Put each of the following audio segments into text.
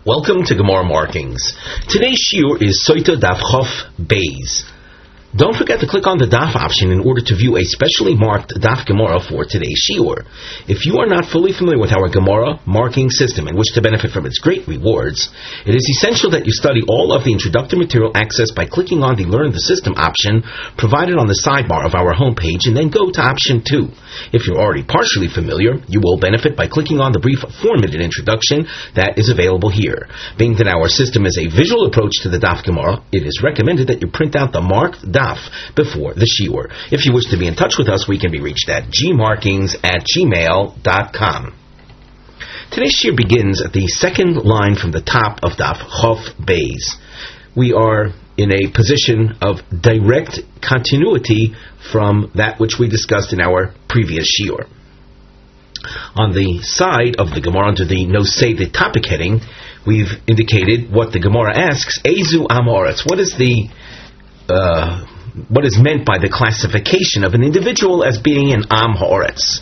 Welcome to Gemara Markings. Today's shiur is Soita Daf Chof Beis. Don't forget to click on the Daf option in order to view a specially marked Daf Gemara for today's shiur. If you are not fully familiar with our Gemara marking system and wish to benefit from its great rewards, it is essential that you study all of the introductory material accessed by clicking on the Learn the System option provided on the sidebar of our homepage and then go to option 2. If you're already partially familiar, you will benefit by clicking on the brief 4-minute introduction that is available here. Being that our system is a visual approach to the Daf Gemara, it is recommended that you print out the marked Daf before the shiur. If you wish to be in touch with us, we can be reached at gmarkings@gmail.com. Today's shiur begins at the second line from the top of Daf Chof Beis. We are in a position of direct continuity from that which we discussed in our previous shiur. On the side of the Gemara under the Nosei, the topic heading, we've indicated what the Gemara asks, Ezu Amoretz. What is meant by the classification of an individual as being an Am Ha'oretz?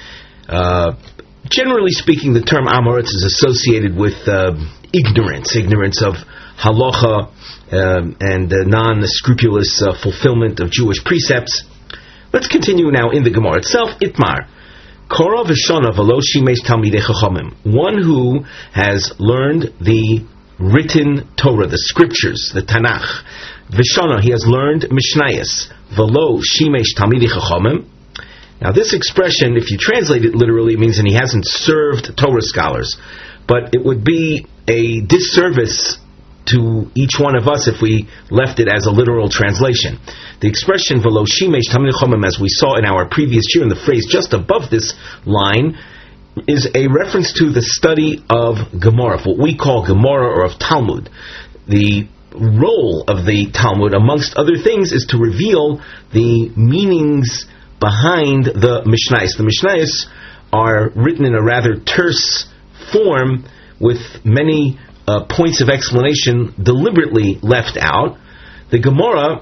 Generally speaking, the term Am Ha'oretz is associated with ignorance of halacha and non-scrupulous fulfillment of Jewish precepts. Let's continue now in the Gemara itself. Itmar. Korah v'shana v'lo shimesh talmidei chachamim. One who has learned the written Torah, the scriptures, the Tanakh. V'shana, he has learned Mishnayos. V'lo shimesh talmidei chachamim. Now this expression, if you translate it literally, means that he hasn't served Torah scholars. But it would be a disservice to each one of us if we left it as a literal translation. The expression v'lo shimesh talmidei chachamim, as we saw in our previous year, in the phrase just above this line, is a reference to the study of Gemara, what we call Gemara, or of Talmud. The role of the Talmud, amongst other things, is to reveal the meanings behind the Mishnayos. The Mishnayos are written in a rather terse form with many points of explanation deliberately left out. The Gemara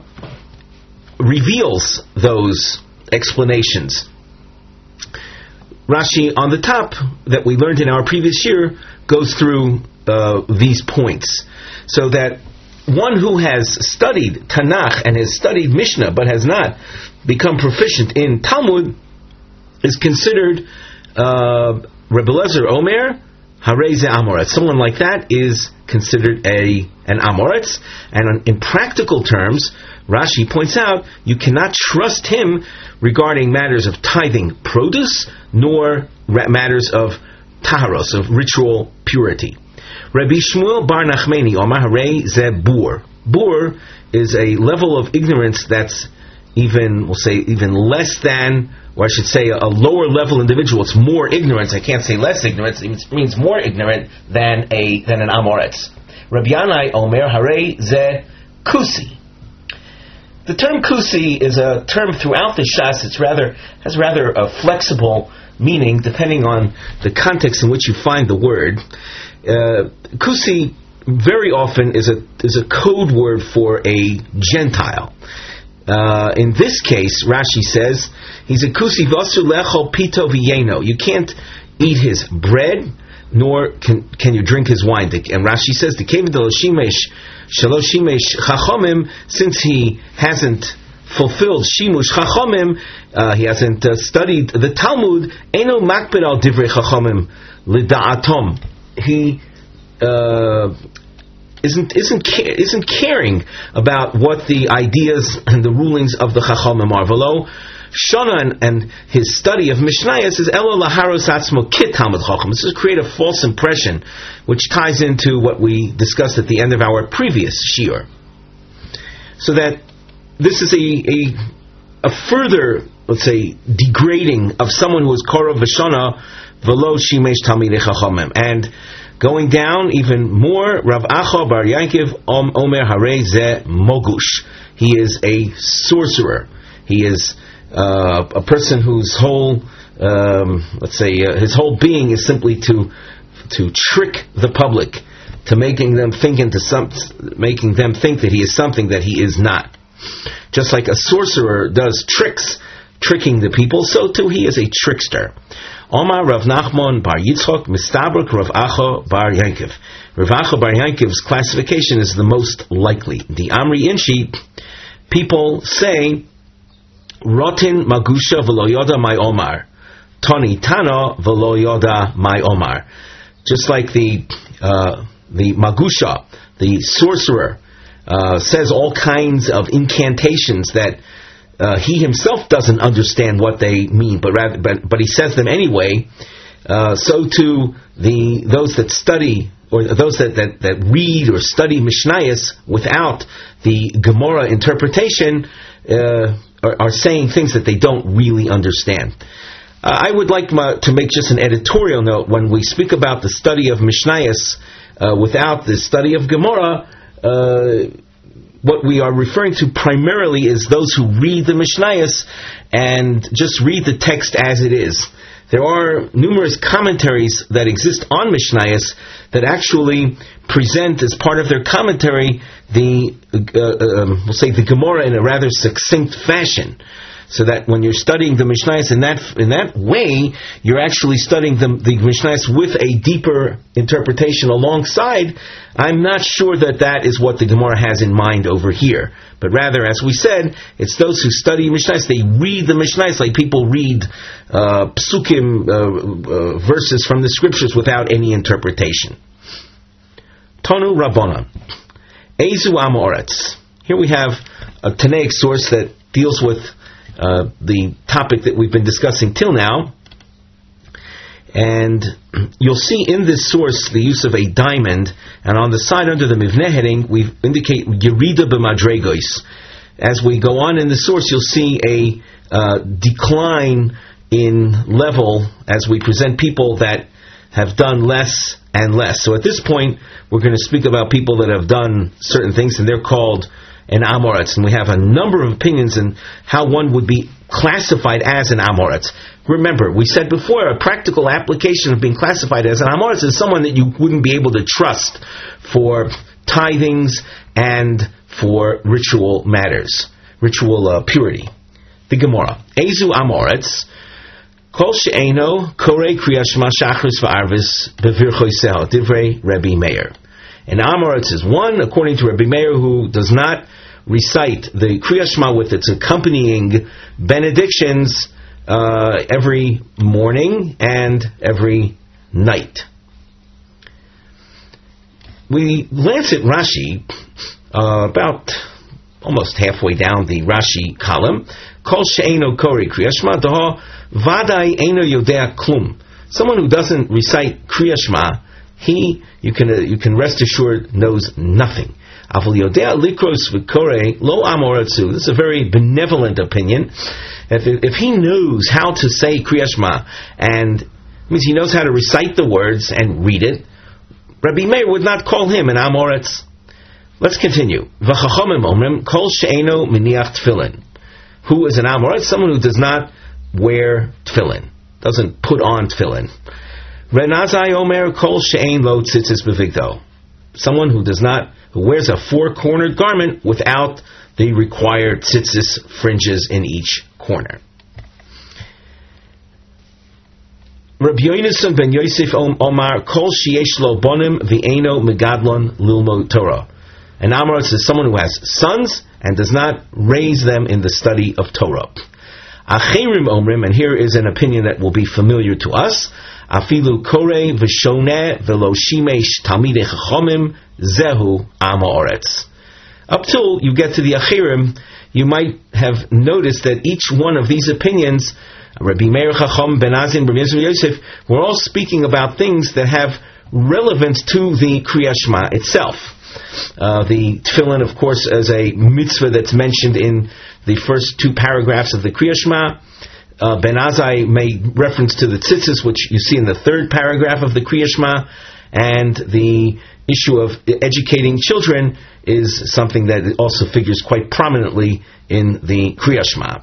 reveals those explanations. Rashi on the top, that we learned in our previous year, goes through these points. So that one who has studied Tanakh and has studied Mishnah but has not become proficient in Talmud is considered Rebbe Lezer Omer Harei ze Amoretz. Someone like that is considered an Amoretz, and in practical terms, Rashi points out, you cannot trust him regarding matters of tithing produce, nor matters of taharos, of ritual purity. Rabbi Shmuel Bar Nachmani Omar Harei ze Bur. Bur is a level of ignorance that's even less than, or I should say a lower level individual. It's more ignorance. I can't say less ignorance. It means more ignorant than an Amoretz. Rabbi Yanai Omer Harei ze Kusi. The term Kusi is a term throughout the Shas. Has rather a flexible meaning depending on the context in which you find the word. Kusi very often is a code word for a Gentile. In this case, Rashi says, he's a Kusi v'asu lechol pito v'yeno. You can't eat his bread, nor can you drink his wine. And Rashi says, the kevin de lo shimesh shalosh shimesh chachamim, since he hasn't fulfilled shimush chachamim, he hasn't studied the Talmud, eno makbid al divrei chachamim lida'atom. He isn't caring about what the ideas and the rulings of the Chachamim are. V'lo Shana and his study of Mishnayos is elo laharos atzmo kit Talmud Chacham. This is to create a false impression, which ties into what we discussed at the end of our previous shiur. So that this is a further, let's say, degrading of someone who is korov v'shana v'lo shimesh talmidei chachamim. And going down even more, Rav Acha Bar Yankiv Omer Harei ze Mogush. He is a sorcerer. He is a person whose whole, his whole being is simply to trick the public, to making them think that he is something that he is not. Just like a sorcerer does tricks, tricking the people, so too he is a trickster. Omar Rav Nachman bar Yitzchok Mistabrak Rav Acha bar Yankov. Rav Acha bar Yankov's classification is the most likely. The Amri Inshi, people say, Rotin Magusha v'lo yoda my Omar. Tani Tana v'lo yoda my Omar. Just like the Magusha, the sorcerer, says all kinds of incantations that he himself doesn't understand what they mean, but he says them anyway. So too those that study, or those that read or study Mishnayos without the Gemara interpretation are saying things that they don't really understand. I would like to make just an editorial note. When we speak about the study of Mishnayos without the study of Gemara, what we are referring to primarily is those who read the Mishnayos and just read the text as it is. There are numerous commentaries that exist on Mishnayos that actually present as part of their commentary we'll say the Gemara in a rather succinct fashion. So that when you're studying the Mishnayos in that way, you're actually studying the Mishnayos with a deeper interpretation alongside. I'm not sure that is what the Gemara has in mind over here. But rather, as we said, it's those who study Mishnayos, they read the Mishnayos like people read psukim, verses from the scriptures without any interpretation. Tonu Rabbanan. Ezu Amoretz. Here we have a Tanaic source that deals with the topic that we've been discussing till now. And you'll see in this source the use of a diamond, and on the side under the Mivneh heading we indicate Yerida b'madregos. As we go on in the source, you'll see a decline in level as we present people that have done less and less. So at this point we're going to speak about people that have done certain things, and they're called an Amoretz, and we have a number of opinions on how one would be classified as an Amoretz. Remember, we said before, a practical application of being classified as an Amoretz is someone that you wouldn't be able to trust for tithings and for ritual matters, ritual purity. The Gemara. Ezu Amoretz, Kol she'eno korei kriyas shema shachris v'arvis bevirchoiseo, divrei Rabbi Meir. An Amoretz is one, according to Rabbi Meir, who does not recite the Kriyas Shema with its accompanying benedictions every morning and every night. We glance at Rashi, about almost halfway down the Rashi column. Kol she'eno korei Kriyas Shema daha vadai eno yodea klum. Someone who doesn't recite Kriyas Shema, you can rest assured, knows nothing. This is a very benevolent opinion. If he knows how to say Kriyas Shema, and means he knows how to recite the words and read it, Rabbi Meir would not call him an Amoretz. Let's continue. Kol she'eno miniach tefillin. Who is an Amoretz? Someone who does not wear tefillin, doesn't put on tefillin. Renazai Omer Kol She'ein Lo Tzitzis B'Vigdo. Someone who wears a four-cornered garment without the required tzitzis fringes in each corner. Rabbi Yonasan ben Yosef Omar Kol Sheyesh Lo Bonim V'Eino Megadlon Lilmo Torah. An Amoretz is someone who has sons and does not raise them in the study of Torah. Acherim Omrim, and here is an opinion that will be familiar to us. Afilu kore v'shoneh v'lo shimesh talmidei chachomim zehu Amoretz. Up till you get to the Achirim, you might have noticed that each one of these opinions, Rabbi Meir Chacham, Ben Azin, Rabbi Yosef, we're all speaking about things that have relevance to the Kriyas Shema itself. The tefillin, of course, as a mitzvah that's mentioned in the first two paragraphs of the Kriyas Shema. Ben Azai made reference to the tzitzis, which you see in the third paragraph of the Kriyas Shema, and the issue of educating children is something that also figures quite prominently in the Kriyas Shema.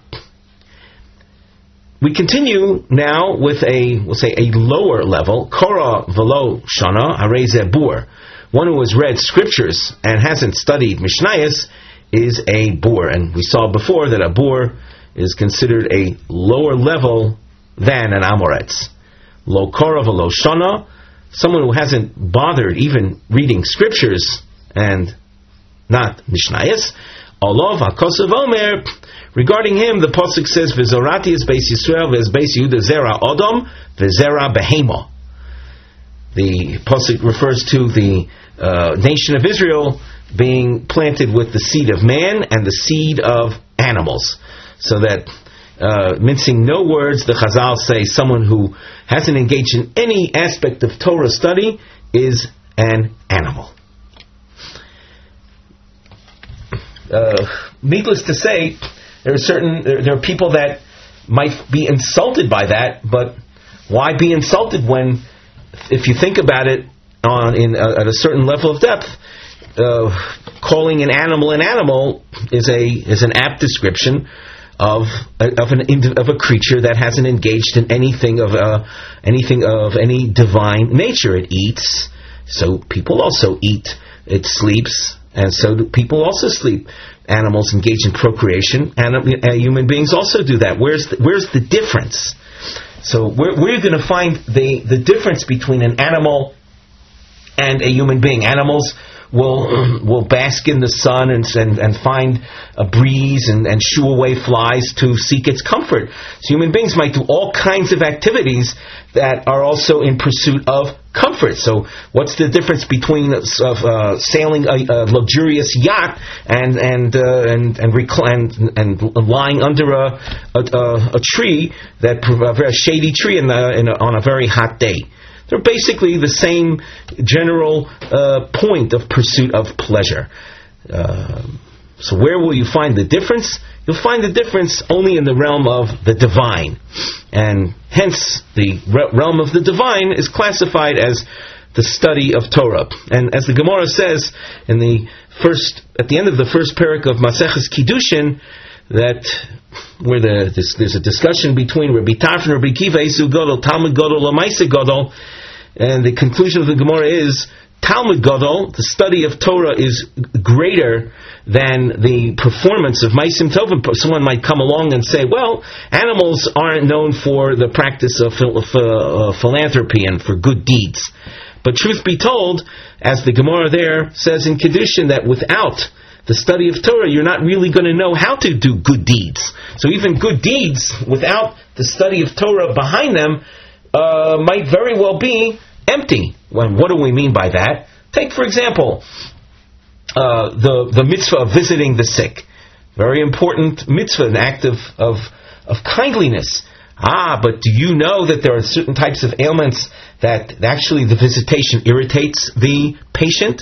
We continue now with a lower level, Korah Velo Shana Harei Zeh Bur. One who has read scriptures and hasn't studied Mishnayos is a bur, and we saw before that a bur is considered a lower level than an Amoretz. lo korah v'lo shana, someone who hasn't bothered even reading scriptures and not Mishnayos, Olav HaKosav Omer, regarding him, the Pasuk says, V'zorati es Beis Yisrael, v'es Beis Yehuda zera Odom, v'zera behema. The Pasuk refers to the nation of Israel being planted with the seed of man and the seed of animals. So that, mincing no words, the Chazal say someone who hasn't engaged in any aspect of Torah study is an animal. Needless to say, there are people that might be insulted by that, but why be insulted when, if you think about it at a certain level of depth, calling an animal is an apt description of a creature that hasn't engaged in anything of any divine nature. It eats, so people also eat. It sleeps, and so do people also sleep. Animals engage in procreation, and human beings also do that. Where's the difference? So where are you going to find the difference between an animal and a human being? Animals will bask in the sun and find a breeze and shoo away flies to seek its comfort. So human beings might do all kinds of activities that are also in pursuit of comfort. So what's the difference between sailing a luxurious yacht and lying under a tree, a very shady tree on a very hot day? They're basically the same general point of pursuit of pleasure. So where will you find the difference? You'll find the difference only in the realm of the divine. And hence, the realm of the divine is classified as the study of Torah. And as the Gemara says at the end of the first parak of Maseches Kiddushin, that where there's a discussion between Rabbi Tarfon and Rabbi Kiva, Esu Gadol, Talmud Gadol, Lamaisa Gadol, and the conclusion of the Gemara is Talmud Gadol, the study of Torah, is greater than the performance of Maisim Tovim. Someone might come along and say, well, animals aren't known for the practice of philanthropy and for good deeds. But truth be told, as the Gemara there says in Kiddushin, that without the study of Torah, you're not really going to know how to do good deeds. So even good deeds, without the study of Torah behind them, might very well be empty. Well, what do we mean by that? Take, for example, the mitzvah of visiting the sick. Very important mitzvah, an act of kindliness. But do you know that there are certain types of ailments that actually the visitation irritates the patient?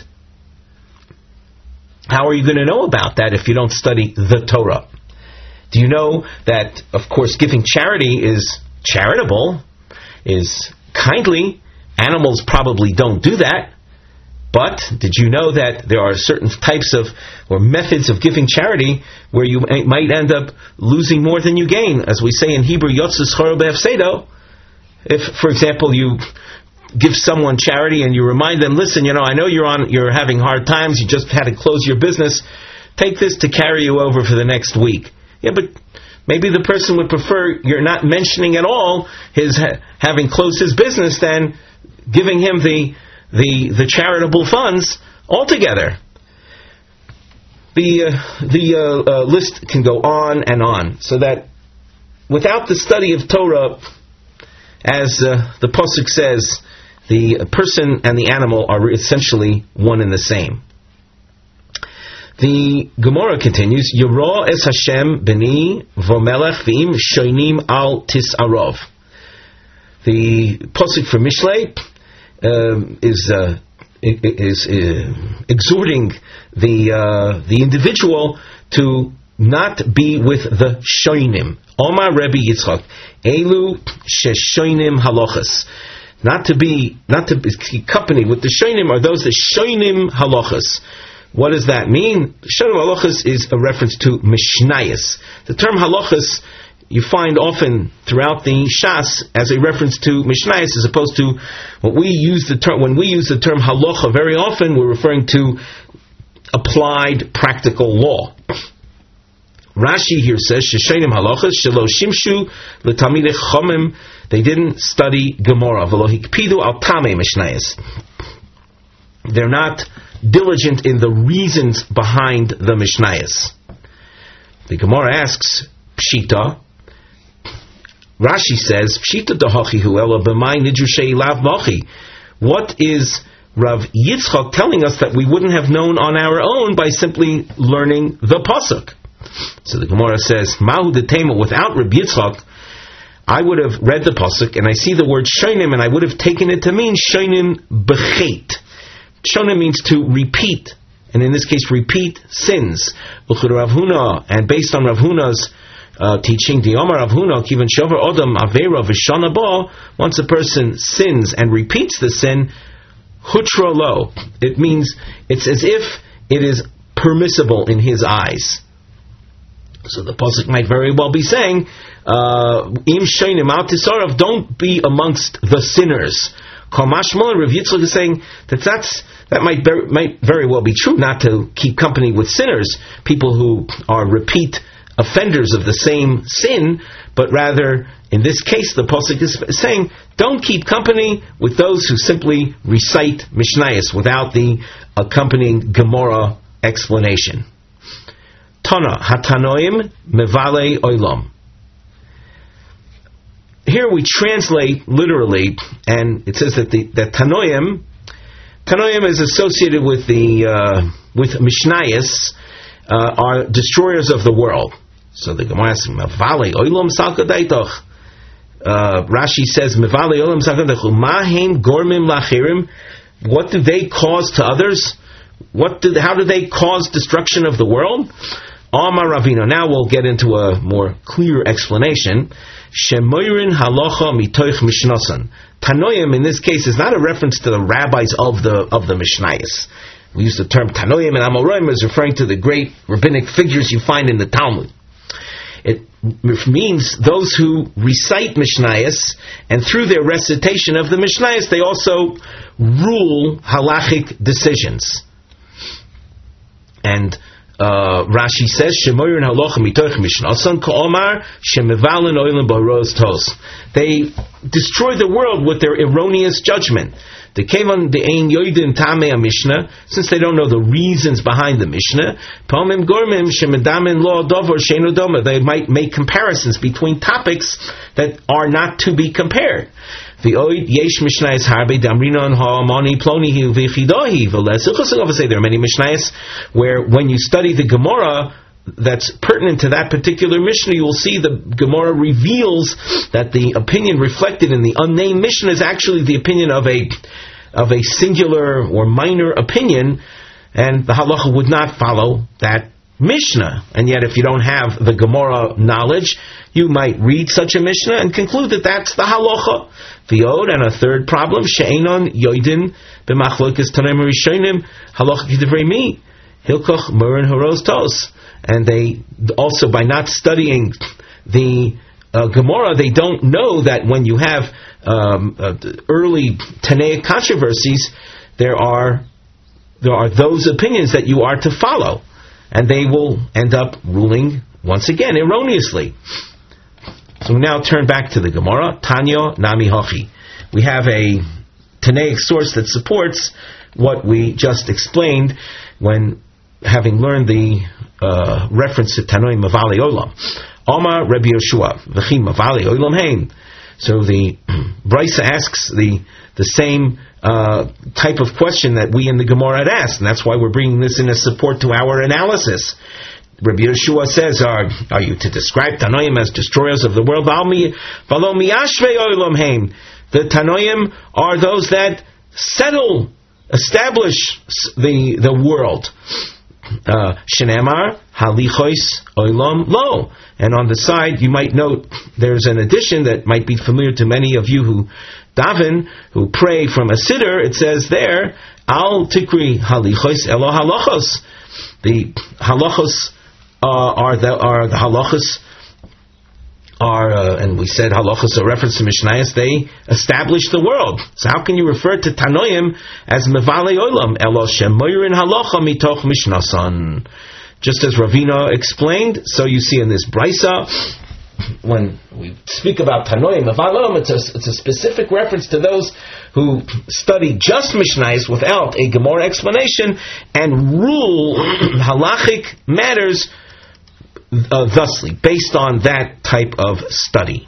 How are you going to know about that if you don't study the Torah? Do you know that, of course, giving charity is charitable, is kindly? Animals probably don't do that. But did you know that there are certain types of or methods of giving charity where you might end up losing more than you gain? As we say in Hebrew, Yotzes Chara Be'afsedo. If, for example, you give someone charity and you remind them, listen, I know you're having hard times, you just had to close your business, take this to carry you over for the next week. Yeah, but maybe the person would prefer you're not mentioning at all his having closed his business than giving him the charitable funds altogether. The list can go on and on, so that without the study of Torah, as the Pasuk says, the person and the animal are essentially one and the same. The Gemara continues, Yoro es Hashem b'ni v'melech v'im shoinim al tis'arov. The Pasuk for Mishlei is exhorting the individual to not be with the shoinim. Omar Rebbe Yitzchak, Elu sheshoinim halochas. Not to be company with the shoinim are those that shoinim halochas. What does that mean? Shoinim halochas is a reference to Mishnayos. The term halochas you find often throughout the Shas as a reference to Mishnayos, as opposed to when we use the term halacha very often, we're referring to applied practical law. Rashi here says, Sheshayim halachas shelo shimshu l'talmidei chomim. They didn't study Gemara. V'lo hikpidu al tamei mishnayos. They're not diligent in the reasons behind the mishnayos. The Gemara asks, Pshita. Rashi says, Pshita dahachi hu ela b'may nidru she'ilav mochi. What is Rav Yitzchak telling us that we wouldn't have known on our own by simply learning the pasuk? So the Gemara says, Mahu detema, without Rav Yitzchak, I would have read the pasuk and I see the word shonim and I would have taken it to mean shonim b'chet. Shonim means to repeat, and in this case, repeat sins. Rav Huna, and based on Rav Huna's teaching, the Omar Rav Huna, kivan shover odam avera v'shana ba, once a person sins and repeats the sin, hutra lo. It means it's as if it is permissible in his eyes. So the pasuk might very well be saying, im shonim al tisarav, don't be amongst the sinners. Kamashma, Rav Yitzchak is saying that might very well be true, not to keep company with sinners, people who are repeat offenders of the same sin, but rather, in this case, the pasuk is saying, don't keep company with those who simply recite Mishnayos without the accompanying Gemara explanation. Tana, Hatanoim Mevale Olam. Here we translate literally, and it says that that Tanoim is associated with Mishnayos, are destroyers of the world. So the Gemara says, Mevale Olam Salkadaitoch. Rashi says, Mevale Olam Salkadaitoch. Mahem Gormim Lachirim. What do they cause to others? How do they cause destruction of the world? Amar Ravina. Now we'll get into a more clear explanation. Shemoirin halacha mitoich mishnasan. Tanoim in this case is not a reference to the rabbis of the Mishnayos. We use the term Tanoim and Amoraim as referring to the great rabbinic figures you find in the Talmud. It means those who recite Mishnayos, and through their recitation of the Mishnayos, they also rule halachic decisions. And Rashi says, "Shemoyrin halacha mitoich mishnasan ka'omar shemevalen oilim baros tos." They destroy the world with their erroneous judgment. The kevan the ein yoidin tamei Mishnah, since they don't know the reasons behind the Mishnah. Pomim gormim shemedamin lo dover sheinu doma. They might make comparisons between topics that are not to be compared. Say there are many Mishnayos where when you study the Gemara that's pertinent to that particular Mishnah, you will see the Gemara reveals that the opinion reflected in the unnamed Mishnah is actually the opinion of a singular or minor opinion, and the halacha would not follow that Mishnah. And yet if you don't have the Gemara knowledge, you might read such a Mishnah and conclude that that's the halacha. V'yod, and a third problem, she'enon yoidin b'machlokas tanaim rishonim halacha k'divrei mi hilkoch murin haros tos. And they also, by not studying the Gemara, they don't know that when you have early Tanaic controversies, there are those opinions that you are to follow, and they will end up ruling once again erroneously. So we now turn back to the Gemara. Tanya Nami Hachi. We have a Tanaic source that supports what we just explained when having learned the reference to Tanoi Mavali Olam. Omar Rabbi Yoshua V'chi Mavali Olam Hein. So the Brisa asks the same type of question that we in the Gemara had asked, and that's why we're bringing this in as support to our analysis. Rabbi Yeshua says, are you to describe Tanoim as destroyers of the world? The Tanoim are those that establish the world. Shenemar halichos olam lo. And on the side, you might note there's an addition that might be familiar to many of you who daven, who pray from a siddur. It says there, al tikri halichos elo halachos. The halachos are the halachos and we said halachos are reference to Mishnayos. They establish the world. So how can you refer to Tanoim as mevale olam? Elo shemoyrin halacha mitoch mishnasan. Just as Ravina explained, so you see in this Brisa, when we speak about Tanoim, Avalom, it's a specific reference to those who study just Mishnayos without a Gemara explanation and rule halachic matters thusly, based on that type of study.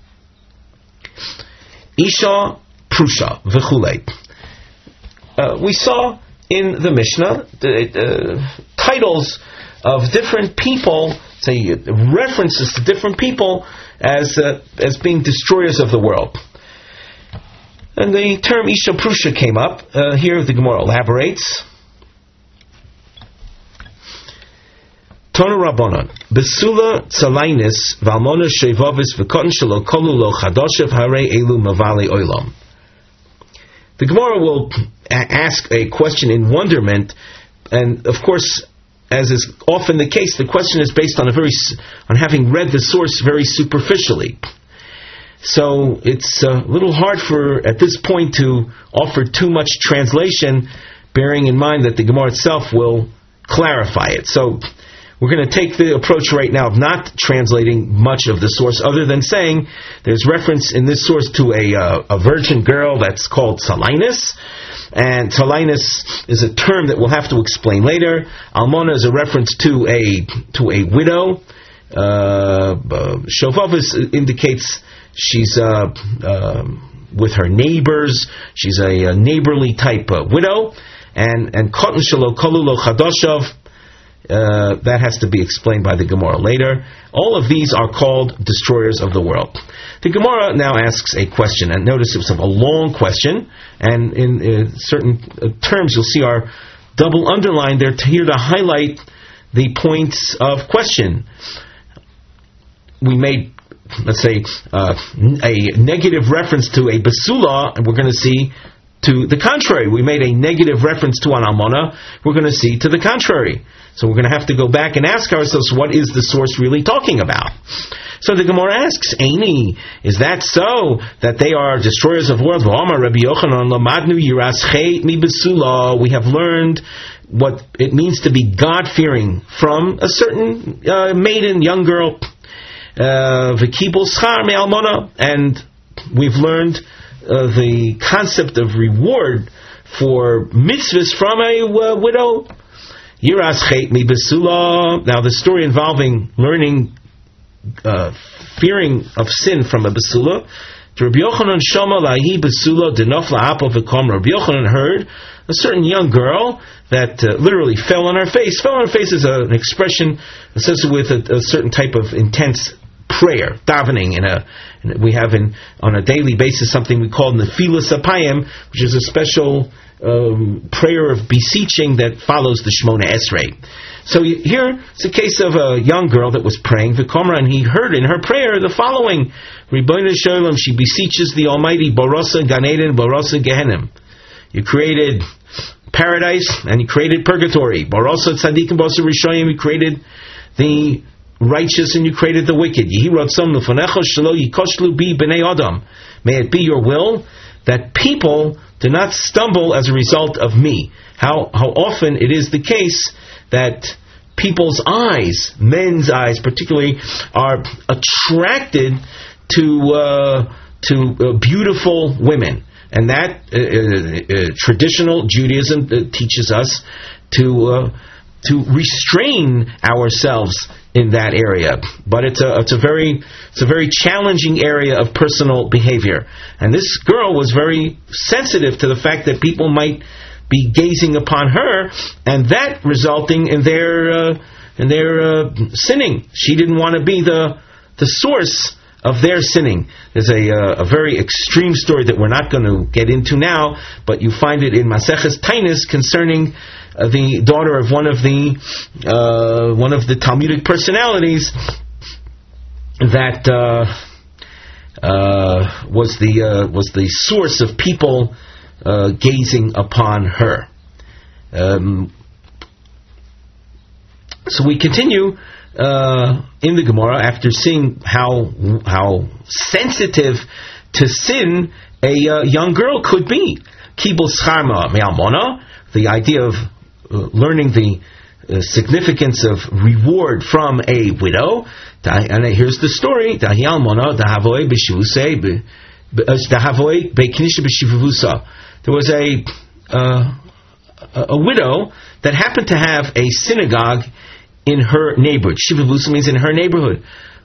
Isha, Prusha, V'chulei. We saw in the Mishnah the titles of different people, say references to different people as being destroyers of the world. And the term Isha Prusha came up. Here the Gemara elaborates. Tonu Rabbanon, Besula Tzalainis Valmona Shevavis V'Kotten Shelo Kolu Lo Chadoshev Harei Elu Mavali Olam. The Gemara will ask a question in wonderment, and of course, as is often the case, the question is based on having read the source very superficially. So it's a little hard at this point to offer too much translation, bearing in mind that the Gemara itself will clarify it. So we're going to take the approach right now of not translating much of the source, other than saying there's reference in this source to a virgin girl that's called Salinus, and Salinus is a term that we'll have to explain later. Almona is a reference to a widow. Shovavis indicates she's with her neighbors. She's a neighborly type widow, and Kotten Shelo Kolu Lo Chadoshav. That has to be explained by the Gemara later. All of these are called destroyers of the world. The Gemara now asks a question, and notice it's a long question, and in certain terms you'll see are double underlined. They're here to highlight the points of question. We made, let's say, a negative reference to a basula, and we're going to see to the contrary. We made a negative reference to an almana, we're going to see to the contrary. So we're going to have to go back and ask ourselves, what is the source really talking about? So the Gemara asks, Eini, is that so, that they are destroyers of worlds? We have learned what it means to be God-fearing from a certain maiden, young girl, and we've learned the concept of reward for mitzvahs from a widow. Now the story involving learning fearing of sin from a basula. Rabbi Yochanan heard a certain young girl that literally fell on her face. Fell on her face is an expression associated with a certain type of intense prayer, davening. We have on a daily basis something we call Nefilas Apayim, which is a special prayer of beseeching that follows the Shemona Esrei. So here it's a case of a young girl that was praying V'komra, and he heard in her prayer the following: Ribono Shel Olam, she beseeches the Almighty, Barasa Gan Eden, Barasa Gehenim. You created paradise and you created purgatory. Barasa Tzadikim, Barasa Rishoyim, you created the righteous and you created the wicked. May it be your will that people do not stumble as a result of me. How often it is the case that people's eyes, men's eyes particularly, are attracted to beautiful women, and that traditional Judaism teaches us to restrain ourselves in that area. But it's a very challenging area of personal behavior, and this girl was very sensitive to the fact that people might be gazing upon her, and that resulting in their sinning. She didn't want to be the source of their sinning. There's a very extreme story that we're not going to get into now, but you find it in Maseches Tainis concerning the daughter of one of the Talmudic personalities that was the source of people gazing upon her. So we continue in the Gemara after seeing how sensitive to sin a young girl could be. Kibul Scharma Me'almona, the idea of learning the significance of reward from a widow. And here's the story. There was a widow that happened to have a synagogue in her neighborhood. Shivavusa means in her neighborhood.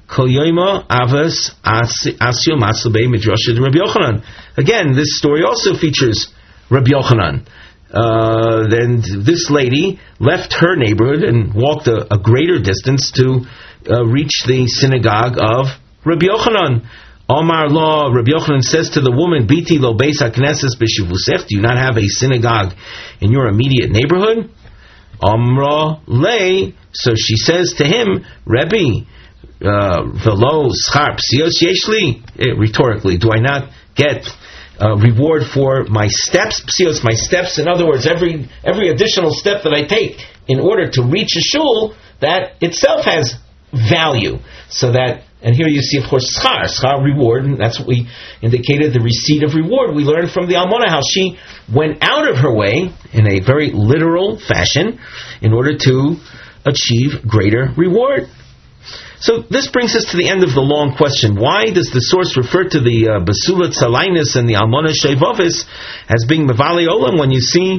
Again, this story also features Rabbi Yochanan. Then this lady left her neighborhood and walked a greater distance to reach the synagogue of Rabbi Yochanan. Omar Law, Rabbi Yochanan says to the woman, Biti lo beis hakneses b'shivusech, do you not have a synagogue in your immediate neighborhood? Omra lei, so she says to him, Rebbe, velo schar psios yeshli, rhetorically, do I not get reward for my steps? Psios, my steps. In other words, every additional step that I take in order to reach a shul, that itself has value. So that, and here you see, of course, schar, reward, and that's what we indicated, the receipt of reward. We learned from the Almona how she went out of her way, in a very literal fashion, in order to achieve greater reward. So this brings us to the end of the long question. Why does the source refer to the Basula Tzalainus and the Almona Shevovis as being Mevali Olam? When you see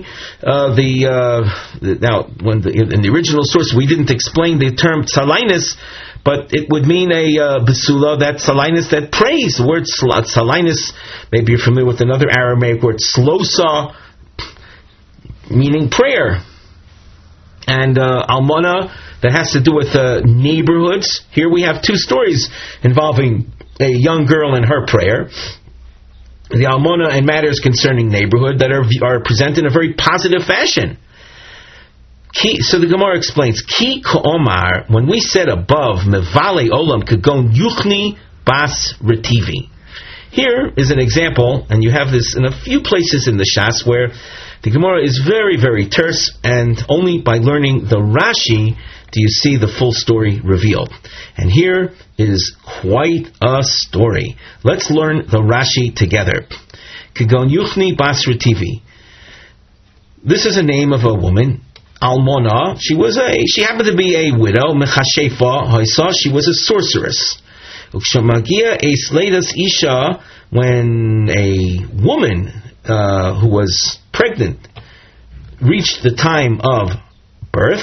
now, in the original source, we didn't explain the term Tzalainus, but it would mean a Basula, that Tzalainus that prays. The word Tzalainus, maybe you're familiar with another Aramaic word, Slosa, meaning prayer. And Almona, that has to do with neighborhoods. Here we have two stories involving a young girl and her prayer. The Almona and matters concerning neighborhood that are presented in a very positive fashion. So the Gemara explains, Ki K'omar, when we said above, Mevale Olam Kagon Yuchni Bas Retivi. Here is an example, and you have this in a few places in the Shas, where the Gemara is very, very terse, and only by learning the Rashi do you see the full story revealed. And here is quite a story. Let's learn the Rashi together. Kagon Yuchni Bas Retivi. This is a name of a woman, Almona. She happened to be a widow. Mechashefa Haisa. She was a sorceress. Ukshamagia Eis Leidas Isha, when a woman who was pregnant reached the time of birth,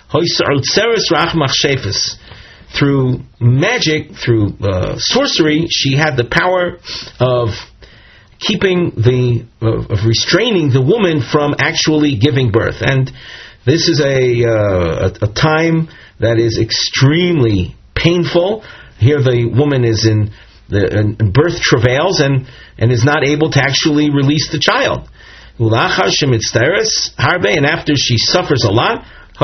through magic, through sorcery, she had the power of restraining the woman from actually giving birth. And this is a time that is extremely painful. Here the woman is in birth travails and is not able to actually release the child. And after she suffers a lot,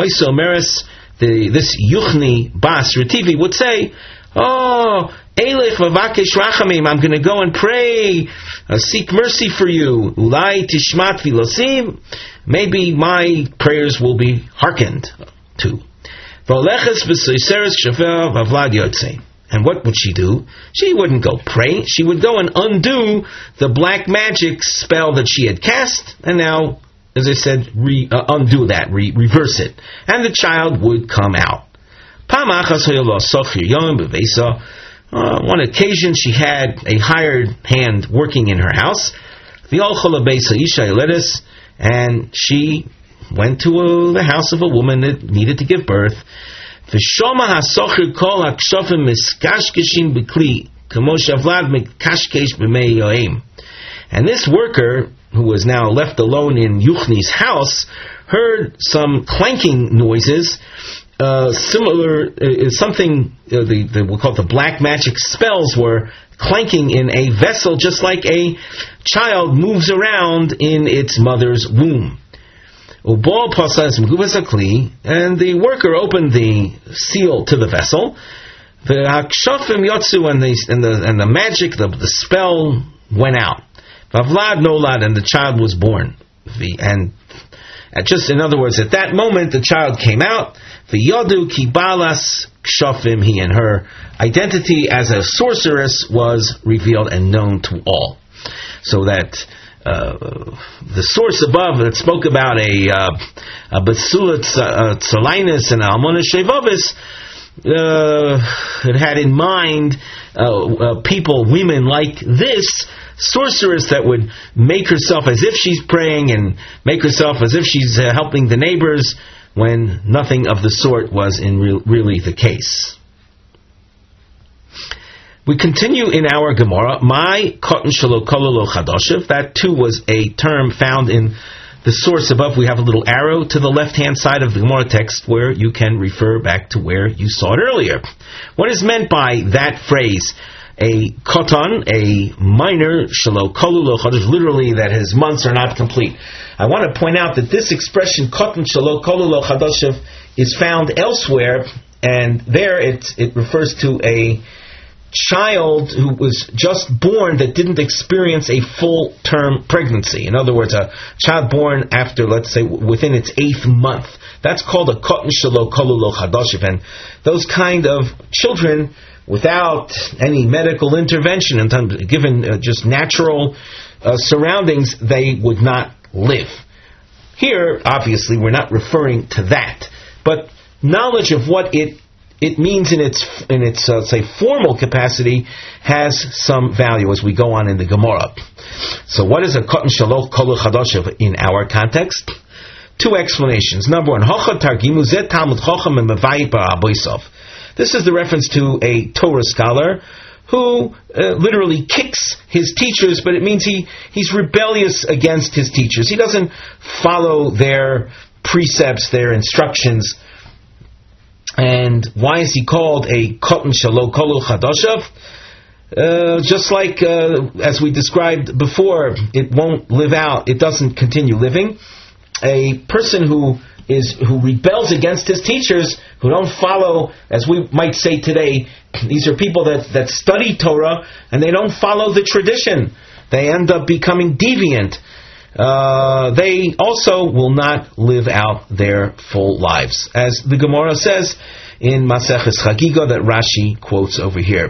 this Yuchni Bas Retivi would say, oh, Eilech v'vakesh rachamim, I'm going to go and pray, seek mercy for you. Ulai tishmat vilosim, maybe my prayers will be hearkened to. V'oleches v'soiseres shavel v'avlad yotzei. And what would she do? She wouldn't go pray. She would go and undo the black magic spell that she had cast, and now, as I said, undo that, reverse it. And the child would come out. One occasion she had a hired hand working in her house, and she went to the house of a woman that needed to give birth. And this worker, who was now left alone in Yuchni's house, heard some clanking noises, similar, something, we'll call it the black magic spells were clanking in a vessel, just like a child moves around in its mother's womb. And the worker opened the seal to the vessel. The hakshafim yotzu, and the magic, the spell went out. Vavlad nolad, and the child was born. And just in other words, at that moment, the child came out. V'yodu ki balas kshafim, he and her identity as a sorceress was revealed and known to all. So that the source above that spoke about a Basulat Tzalinus and Almona Shevavis, it had in mind people, women like this sorceress that would make herself as if she's praying and make herself as if she's helping the neighbors, when nothing of the sort was really the case. We continue in our Gemara. My cotton shelo kololo chadashiv. That too was a term found in the source above. We have a little arrow to the left-hand side of the Gemara text where you can refer back to where you saw it earlier. What is meant by that phrase? A cotton, a minor shelo kololo chadashiv, literally that his months are not complete. I want to point out that this expression cotton shelo kololo chadashiv is found elsewhere, and there it refers to a child who was just born that didn't experience a full-term pregnancy. In other words, a child born after, let's say, within its 8th month. That's called a cotton shelo kololo chadashiv. And those kind of children, without any medical intervention, given just natural surroundings, they would not live. Here, obviously, we're not referring to that, but knowledge of what it means in its say formal capacity has some value as we go on in the Gemara. So, what is a cotton shelo kololo chadashiv in our context? Two explanations. Number one, Hacha Targimu Zet Talmud Chacham and Mevayit Bar Aboisov. This is the reference to a Torah scholar who literally kicks his teachers, but it means he's rebellious against his teachers. He doesn't follow their precepts, their instructions. And why is he called a cotton shelo kololo chadashiv? Just like as we described before, it won't live out. It doesn't continue living. A person who rebels against his teachers, who don't follow, as we might say today, these are people that study Torah and they don't follow the tradition. They end up becoming deviant. They also will not live out their full lives, as the Gemara says in Maseches Chagiga that Rashi quotes over here.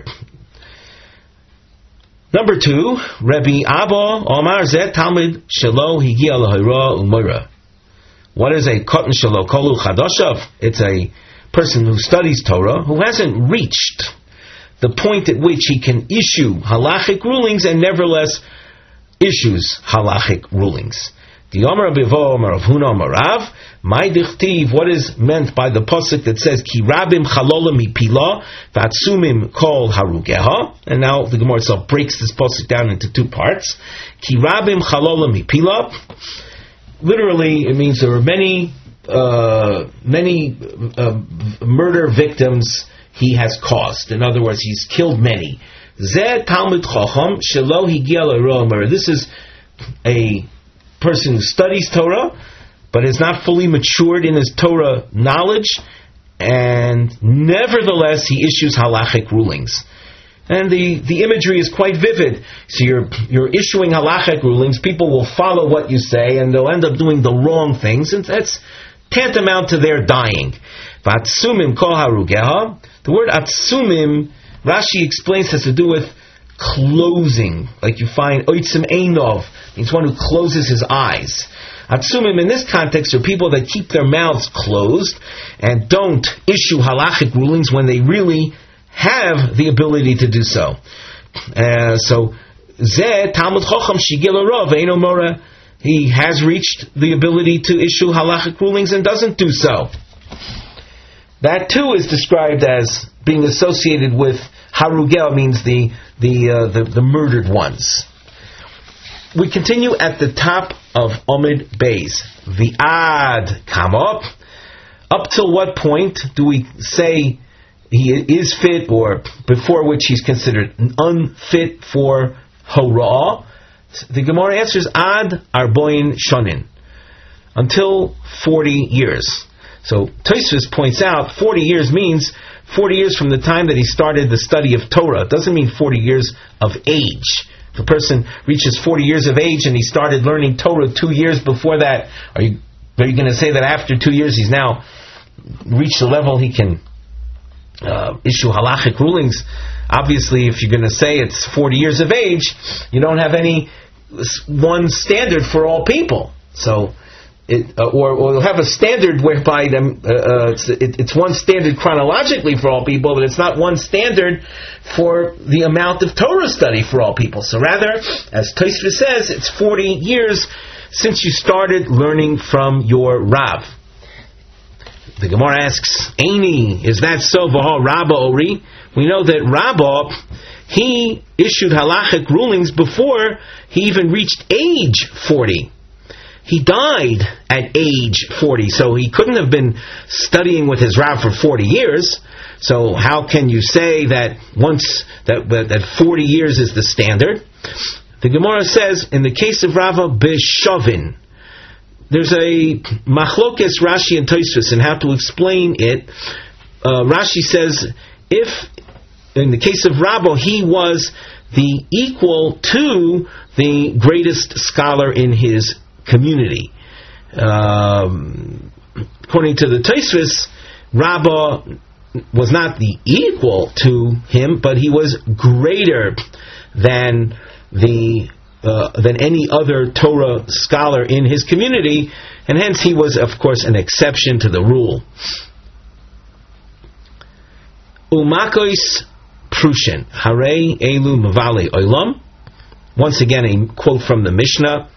Number two, Rabbi Abba Omar Zet Talmud Shelo Higia L'Hayra U'Moira. What is a cotton shelo kololo chadashiv? It's a person who studies Torah who hasn't reached the point at which he can issue halachic rulings and nevertheless issues halachic rulings. The Omer Bivo Omer of Huna Omer Rav, my dichtiv, what is meant by the pasuk that says ki rabim chalola mipila v'atsumim kol harugeha, and now the Gemara itself breaks this pasuk down into two parts. Ki rabim chalola mipila, literally it means there were many murder victims he has caused. In other words, he's killed many. Zeh Talmud Chacham Shelo Higia L'Romer. This is a person who studies Torah, but is not fully matured in his Torah knowledge, and nevertheless he issues halachic rulings. And the imagery is quite vivid. So you're issuing halachic rulings, people will follow what you say, and they'll end up doing the wrong things, and that's tantamount to their dying. V'atsumim kol harugeha. The word atsumim, Rashi explains, has to do with closing, like you find oitzim einov, means one who closes his eyes. Atsumim in this context are people that keep their mouths closed and don't issue halachic rulings when they really have the ability to do so. So Zeh Talmud Chacham Shigil Rav Eino Mora, he has reached the ability to issue halachic rulings and doesn't do so. That too is described as being associated with Harugel, means the murdered ones. We continue at the top of Omid Beis. The Ad Kama. Up till what point do we say he is fit, or before which he's considered unfit for Horah? The Gemara answers Ad Arboin Shonin, until 40 years. So Tosfos points out 40 years means 40 years from the time that he started the study of Torah. It doesn't mean 40 years of age. If a person reaches 40 years of age and he started learning Torah 2 years before that, are you going to say that after 2 years he's now reached the level he can issue halachic rulings? Obviously, if you're going to say it's 40 years of age, you don't have any one standard for all people. So, or you'll have a standard whereby it's one standard chronologically for all people, but it's not one standard for the amount of Torah study for all people. So rather, as Tosfos says, it's 40 years since you started learning from your Rav. The Gemara asks, Eini, is that so? V'ha Rabba Ori? We know that Rabba, he issued halachic rulings before he even reached age 40. He died at age 40, so he couldn't have been studying with his Rav for 40 years. So how can you say that that 40 years is the standard? The Gemara says, in the case of Rava, Beshavin, there's a machlokes Rashi and Tosfos and how to explain it. Rashi says, if in the case of Rabba, he was the equal to the greatest scholar in his community. According to the Tosfos, Rabba was not the equal to him, but he was greater than any other Torah scholar in his community, and hence he was, of course, an exception to the rule. Umakois Prushin, Hare Elu Mavale Olam. Once again, a quote from the Mishnah.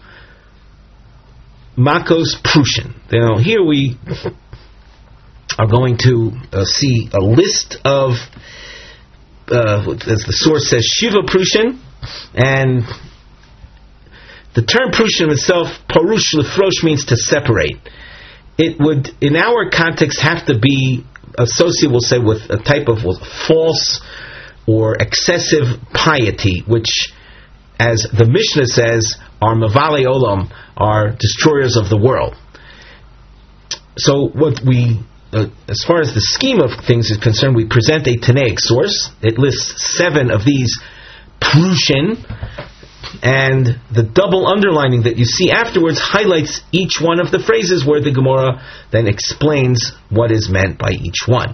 Makos Prushin. Now, here we are going to see a list of, as the source says, Shiva Prushin, and the term Prushin itself, Parush Lefrosh, means to separate. It would, in our context, have to be associated, we'll say, with a type of false or excessive piety, which, as the Mishnah says, are Mavale Olam, are destroyers of the world. So what we, as far as the scheme of things is concerned, we present a Tanaic source. It lists 7 of these Prushin, and the double underlining that you see afterwards highlights each one of the phrases where the Gemara then explains what is meant by each one.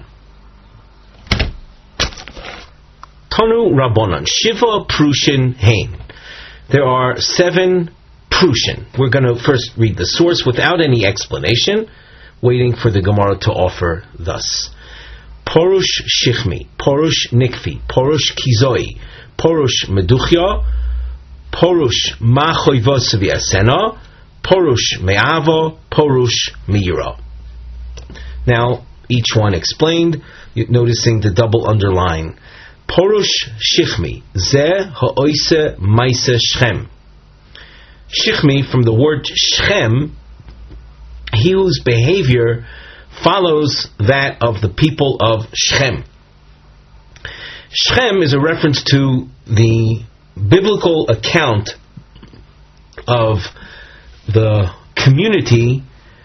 Tonu Rabbanan, Shiva Prushin Hain. There are 7 Prushin. We're going to first read the source without any explanation, waiting for the Gemara to offer thus. Porush Shichmi, Porush Nikfi, Porush Kizoi, Porush Meduchya, Porush Machoivos V'Asena, Porush Me'avo, Porush Meira. Now, each one explained, noticing the double underline. Porush Shichmi, Zeh Ha'oise Maise Shchem. Shichmi, from the word Shchem, he whose behavior follows that of the people of Shchem. Shchem is a reference to the biblical account of the community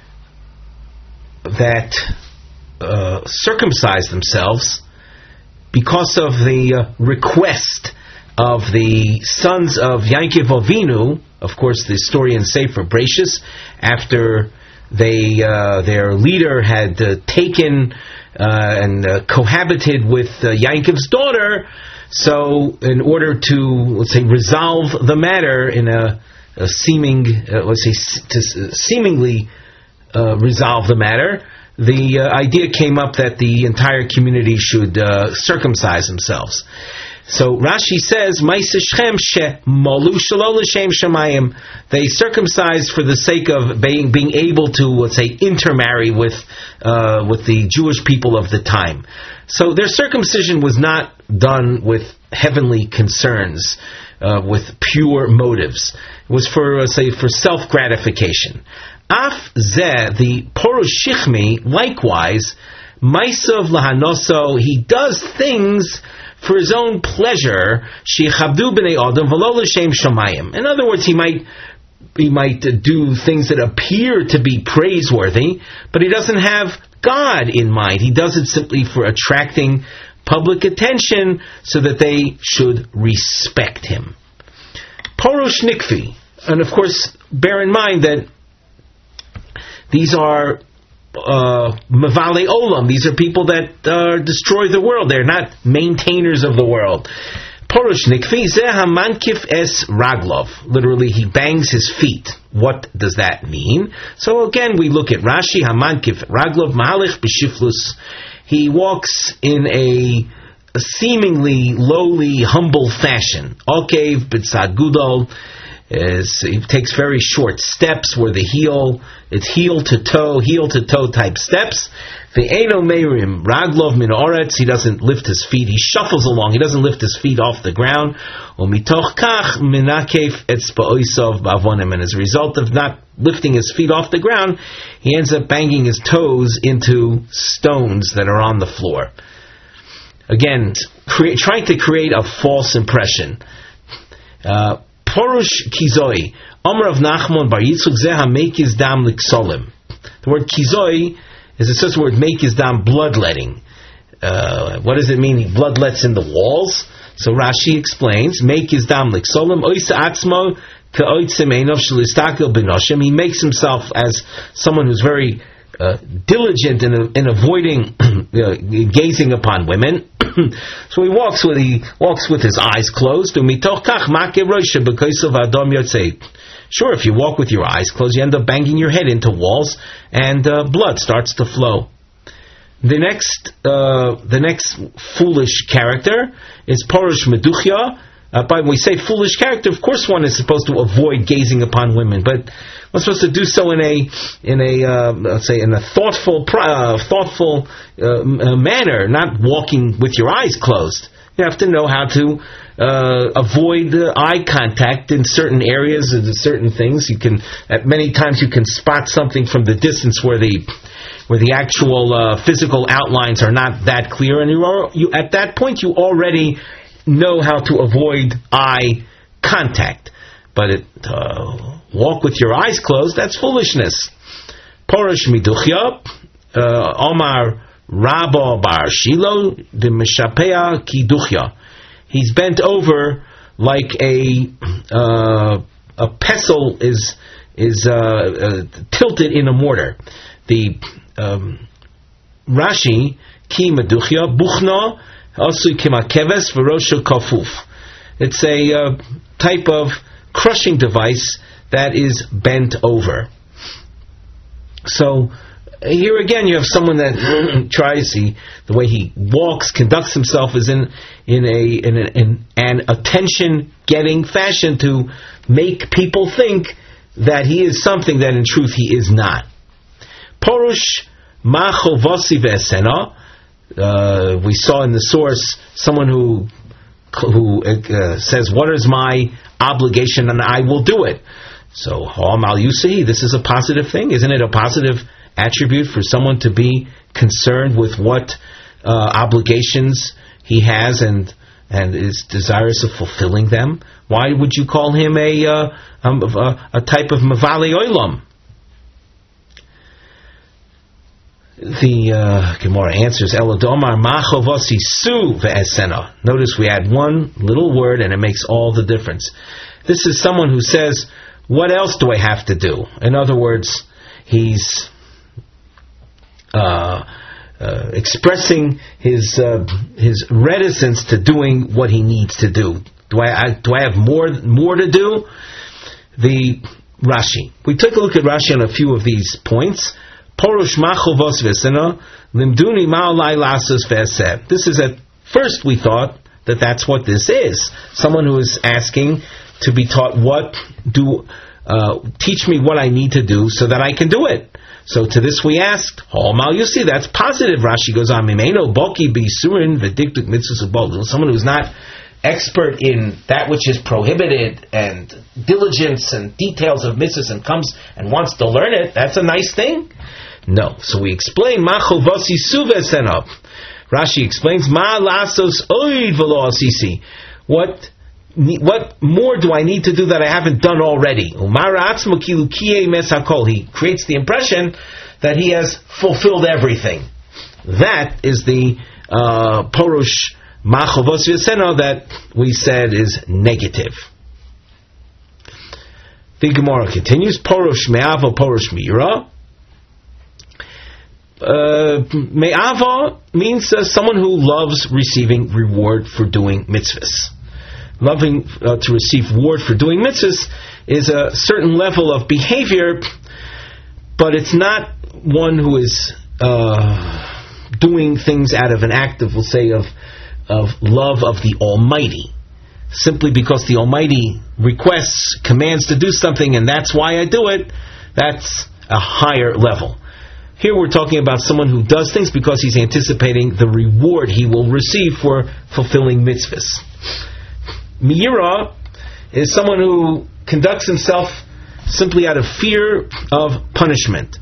that circumcised themselves because of the request of the sons of Yaakov Avinu, of course the story in Sefer Bereshis, after their leader had taken and cohabited with Yaakov's daughter. So, in order to, let's say, resolve the matter in a seeming, seemingly resolve the matter, the idea came up that the entire community should circumcise themselves. So Rashi says, they circumcised for the sake of being able to, let's say, intermarry with the Jewish people of the time. So their circumcision was not done with heavenly concerns, with pure motives. It was for, say, for self-gratification. Af zeh, the Porush Shichmi, likewise, Maisav Lahanoso, he does things for his own pleasure. Shechabdu b'nei adam v'lo l'shem shamayim. In other words, he might do things that appear to be praiseworthy, but he doesn't have God in mind. He does it simply for attracting public attention so that they should respect him. Porush Nikfi, and of course, bear in mind that these are Mavale Olam. These are people that destroy the world. They're not maintainers of the world. Porush nikfi zeh hamankif es raglov. Literally, he bangs his feet. What does that mean? So again, we look at Rashi. Hamankif raglov mahalich b'shiflus. He walks in a seemingly lowly, humble fashion. Okev b'tzad gudol. He takes very short steps where it's heel to toe type steps. Ve'eno meirim raglov min oretz. He doesn't lift his feet. He shuffles along. He doesn't lift his feet off the ground. Umitoch kach menakef etzba'oisav ba'avonim. And as a result of not lifting his feet off the ground, he ends up banging his toes into stones that are on the floor. Again, trying to create a false impression. Porush kizoi. Omer of Nachman bar Yitzchak zeh hamekiz dam liksolim. The word kizoi is the first word mekiz dam, bloodletting. What does it mean? He bloodlets in the walls. So Rashi explains, mekiz dam liksolim oisa atzmo ka'oitzim einov shelistakel benoshim. He makes himself as someone who's very diligent in avoiding gazing upon women. So he walks with his eyes closed. Sure, if you walk with your eyes closed, you end up banging your head into walls, and blood starts to flow. The next foolish character is Porush Meduchya. When we say foolish character, of course one is supposed to avoid gazing upon women, but one's supposed to do so in a thoughtful manner, not walking with your eyes closed. You have to know how to avoid eye contact in certain areas and certain things. Many times you can spot something from the distance where the actual physical outlines are not that clear, and you at that point you already know how to avoid eye contact. But walk with your eyes closed, that's foolishness. Porush miduchya, Omar Rabba bar Shilo, the Meshapea kiduchya. He's bent over like a pestle is tilted in a mortar. The Rashi ki meduchya buchna also kimakeves v'rosho kafuf. It's a type of crushing device that is bent over. So here again, you have someone that the way he walks, conducts himself is in an attention-getting fashion to make people think that he is something that in truth he is not. Porush machovasi ve'esena. We saw in the source someone who says, "What is my obligation?" and I will do it. So, Ha'amal Yusi, this is a positive thing. Isn't it a positive attribute for someone to be concerned with what obligations he has and is desirous of fulfilling them? Why would you call him a type of Mavali Oilam? The Gemara answers, Eladomar machovasi su ve'esena. Notice we add one little word and it makes all the difference. This is someone who says, what else do I have to do? In other words, he's expressing his reticence to doing what he needs to do. Do I have more to do? The Rashi. We take a look at Rashi on a few of these points. Porush machovos vesena limduni ma'olai lasos ve'aseh. This is at first we thought that that's what this is. Someone who is asking to be taught teach me what I need to do so that I can do it. So to this we asked, you see, that's positive. Rashi goes on, Mimeno boki b'isurin v'dikduk mitzvus ubol. Someone who's not expert in that which is prohibited and diligence and details of mitzvahs and comes and wants to learn it, that's a nice thing? No. So we explain, Ma chovasi suvesena. Rashi explains, Ma lasos oid v'lo asisi. What more do I need to do that I haven't done already? He creates the impression that he has fulfilled everything. That is the Porush Machovos Yasena that we said is negative. The Gemara continues, Porush Me'ava, Porush Me'ira. Me'ava means someone who loves receiving reward for doing mitzvahs. loving to receive reward for doing mitzvahs, is a certain level of behavior, but it's not one who is doing things out of an act of, we'll say, of love of the Almighty. Simply because the Almighty requests, commands to do something, and that's why I do it, that's a higher level. Here we're talking about someone who does things because he's anticipating the reward he will receive for fulfilling mitzvahs. Meira is someone who conducts himself simply out of fear of punishment.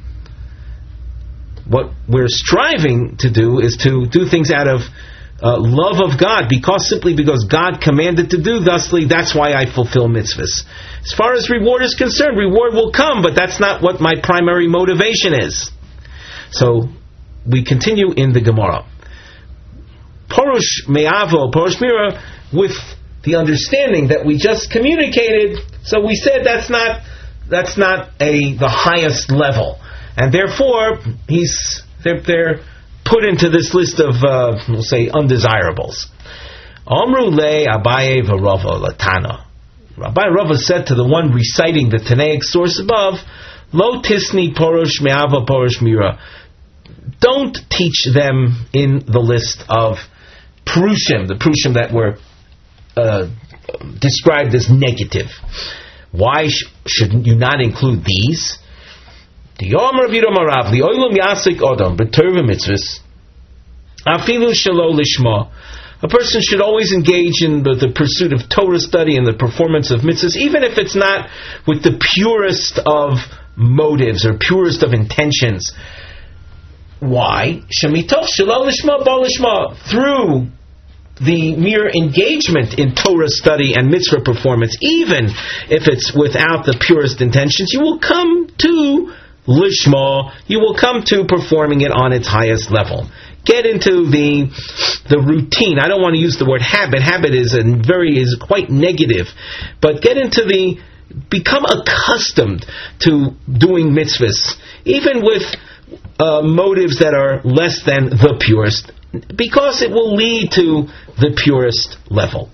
What we're striving to do is to do things out of love of God, simply because God commanded to do thusly, that's why I fulfill mitzvahs. As far as reward is concerned, reward will come, but that's not what my primary motivation is. So, we continue in the Gemara. Porush me'avo, Porush mira, with the understanding that we just communicated, so we said that's not the highest level. And therefore, they're put into this list of, we'll say, undesirables. Amru le Abaye v'Rava latana. Rabbi Rava said to the one reciting the Tanaic source above, Lo tisni Porush me'ava Porush mira. Don't teach them in the list of Purushim, the Purushim that were described as negative. Why should you not include these? The Yom Rav Yidom Arav, the Oilum Yasik Odom, B'Torah Mitzvahs, Afilu Shelo Lishma. A person should always engage in the pursuit of Torah study and the performance of mitzvahs, even if it's not with the purest of motives or purest of intentions. Why? Shemitov Shelo Lishma Ba Lishma. Through the mere engagement in Torah study and mitzvah performance, even if it's without the purest intentions, you will come to Lishma, you will come to performing it on its highest level. Get into the routine. I don't want to use the word habit. Habit is quite negative. But become accustomed to doing mitzvahs, even with motives that are less than the purest, because it will lead to the purest level.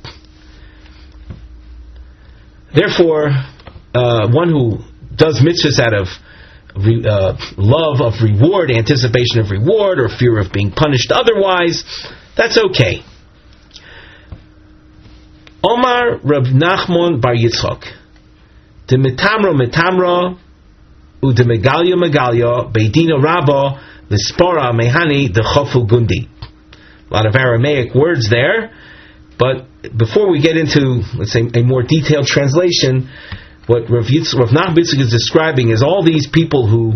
Therefore, one who does mitzvahs out of love of reward, anticipation of reward, or fear of being punished otherwise, that's okay. Omar Rav Nachman Bar Yitzchok, de metamra metamra, u de megalya megalya, beidina rabba, l'spora mehani de chofu gundi. A lot of Aramaic words there, but before we get into, let's say, a more detailed translation, what Rav Nachman is describing is all these people who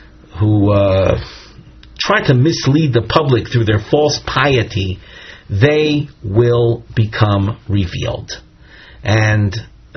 try to mislead the public through their false piety, they will become revealed. And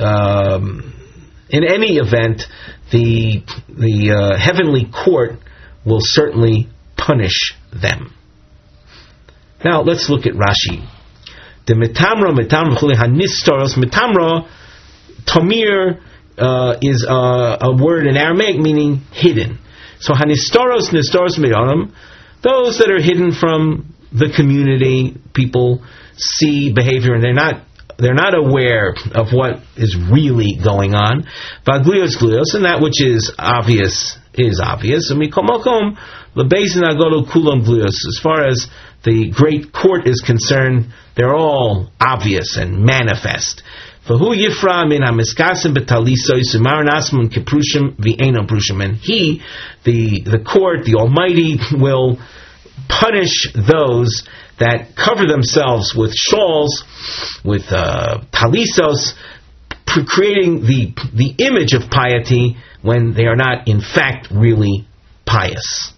in any event, the heavenly court will certainly punish them. Now let's look at Rashi. The metamra hanistoros metamra tamir is a word in Aramaic meaning hidden. So hanistoros me'oram, those that are hidden from the community, people see behavior and they're not aware of what is really going on. V'aglios glios, and that which is obvious is obvious. And mikomokom lebezin agolu kulam glios. As far as the great court is concerned, they're all obvious and manifest. V'hu yifra min hamiskasim betalisos umaranasmun keprushim v'enam prushim. And he, the court, the Almighty, will punish those that cover themselves with shawls, with talisos, creating the image of piety when they are not in fact really pious.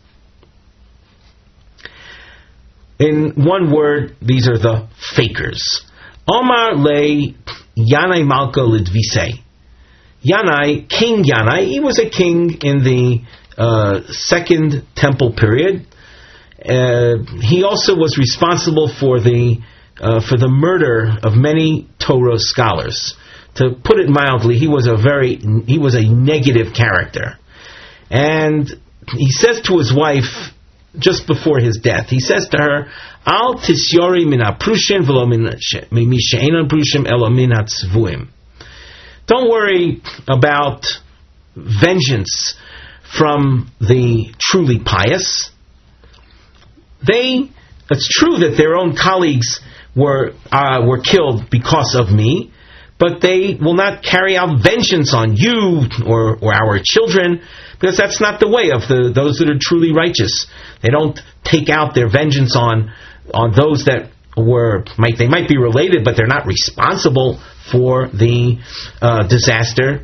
In one word, these are the fakers. Omar le Yanai Malka Lidvisei. Yanai, King Yanai, he was a king in the Second Temple period. He also was responsible for the murder of many Torah scholars. To put it mildly, he was a negative character. And he says to his wife, just before his death. He says to her, Al tisyori min ha-prushim v'lo mi she'enon prushim elo min ha-tzvuim. Don't worry about vengeance from the truly pious. It's true that their own colleagues were killed because of me, but they will not carry out vengeance on you or our children, because that's not the way of those that are truly righteous. They don't take out their vengeance on those that they might be related, but they're not responsible for the disaster.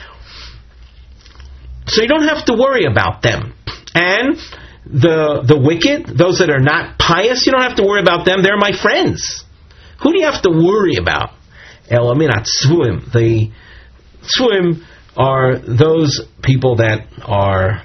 So you don't have to worry about them. And the wicked, those that are not pious, you don't have to worry about them. They're my friends. Who do you have to worry about? Elaminat Tzvuim. The Tzvuim are those people that are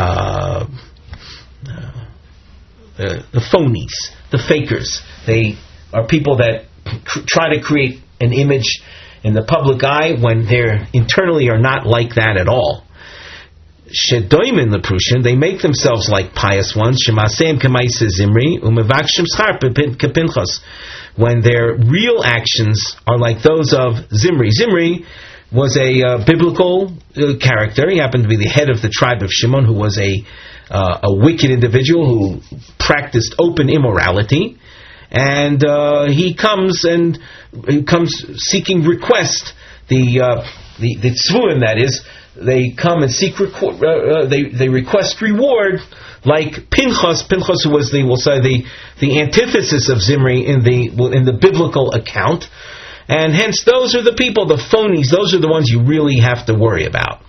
the phonies, the fakers. They are people that try to create an image in the public eye when they internally are not like that at all. Shedoimin leprushin, they make themselves like pious ones. Shemaseim k'maisa Zimri umevakshim schar kepinchas, when their real actions are like those of Zimri. Zimri was a biblical character. He happened to be the head of the tribe of Shimon, who was a wicked individual who practiced open immorality, and he comes seeking request. The tzvuim, that is, they come and seek they request reward, like Pinchas. Pinchas, who was the antithesis of Zimri in the biblical account, and hence those are the people, the phonies. Those are the ones you really have to worry about.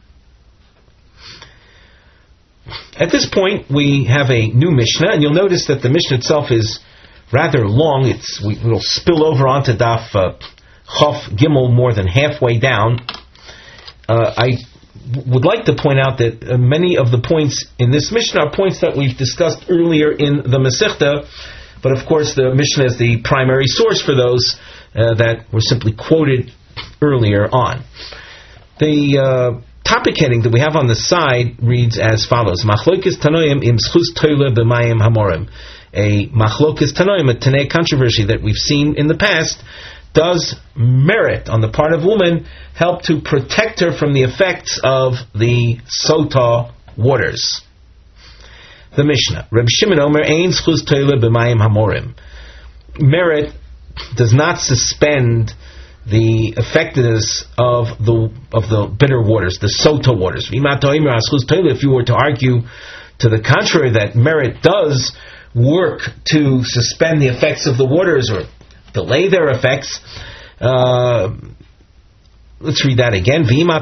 At this point, we have a new Mishnah, and you'll notice that the Mishnah itself is rather long. We'll spill over onto Daf Chof Gimel more than halfway down. I would like to point out that many of the points in this Mishnah are points that we've discussed earlier in the Masechta, but of course the Mishnah is the primary source for those that were simply quoted earlier on. The topic heading that we have on the side reads as follows: Machlokes Tanoim im schus toile b'mayim hamorim. A Machlokes Tanoim, a Tanei controversy that we've seen in the past. Does merit on the part of woman help to protect her from the effects of the Sota waters? The Mishnah: Reb Shimon Omer ein schus toile b'mayim hamorim. Merit does not suspend the effectiveness of the bitter waters, the Sota waters. If you were to argue to the contrary, that merit does work to suspend the effects of the waters or delay their effects. Let's read that again.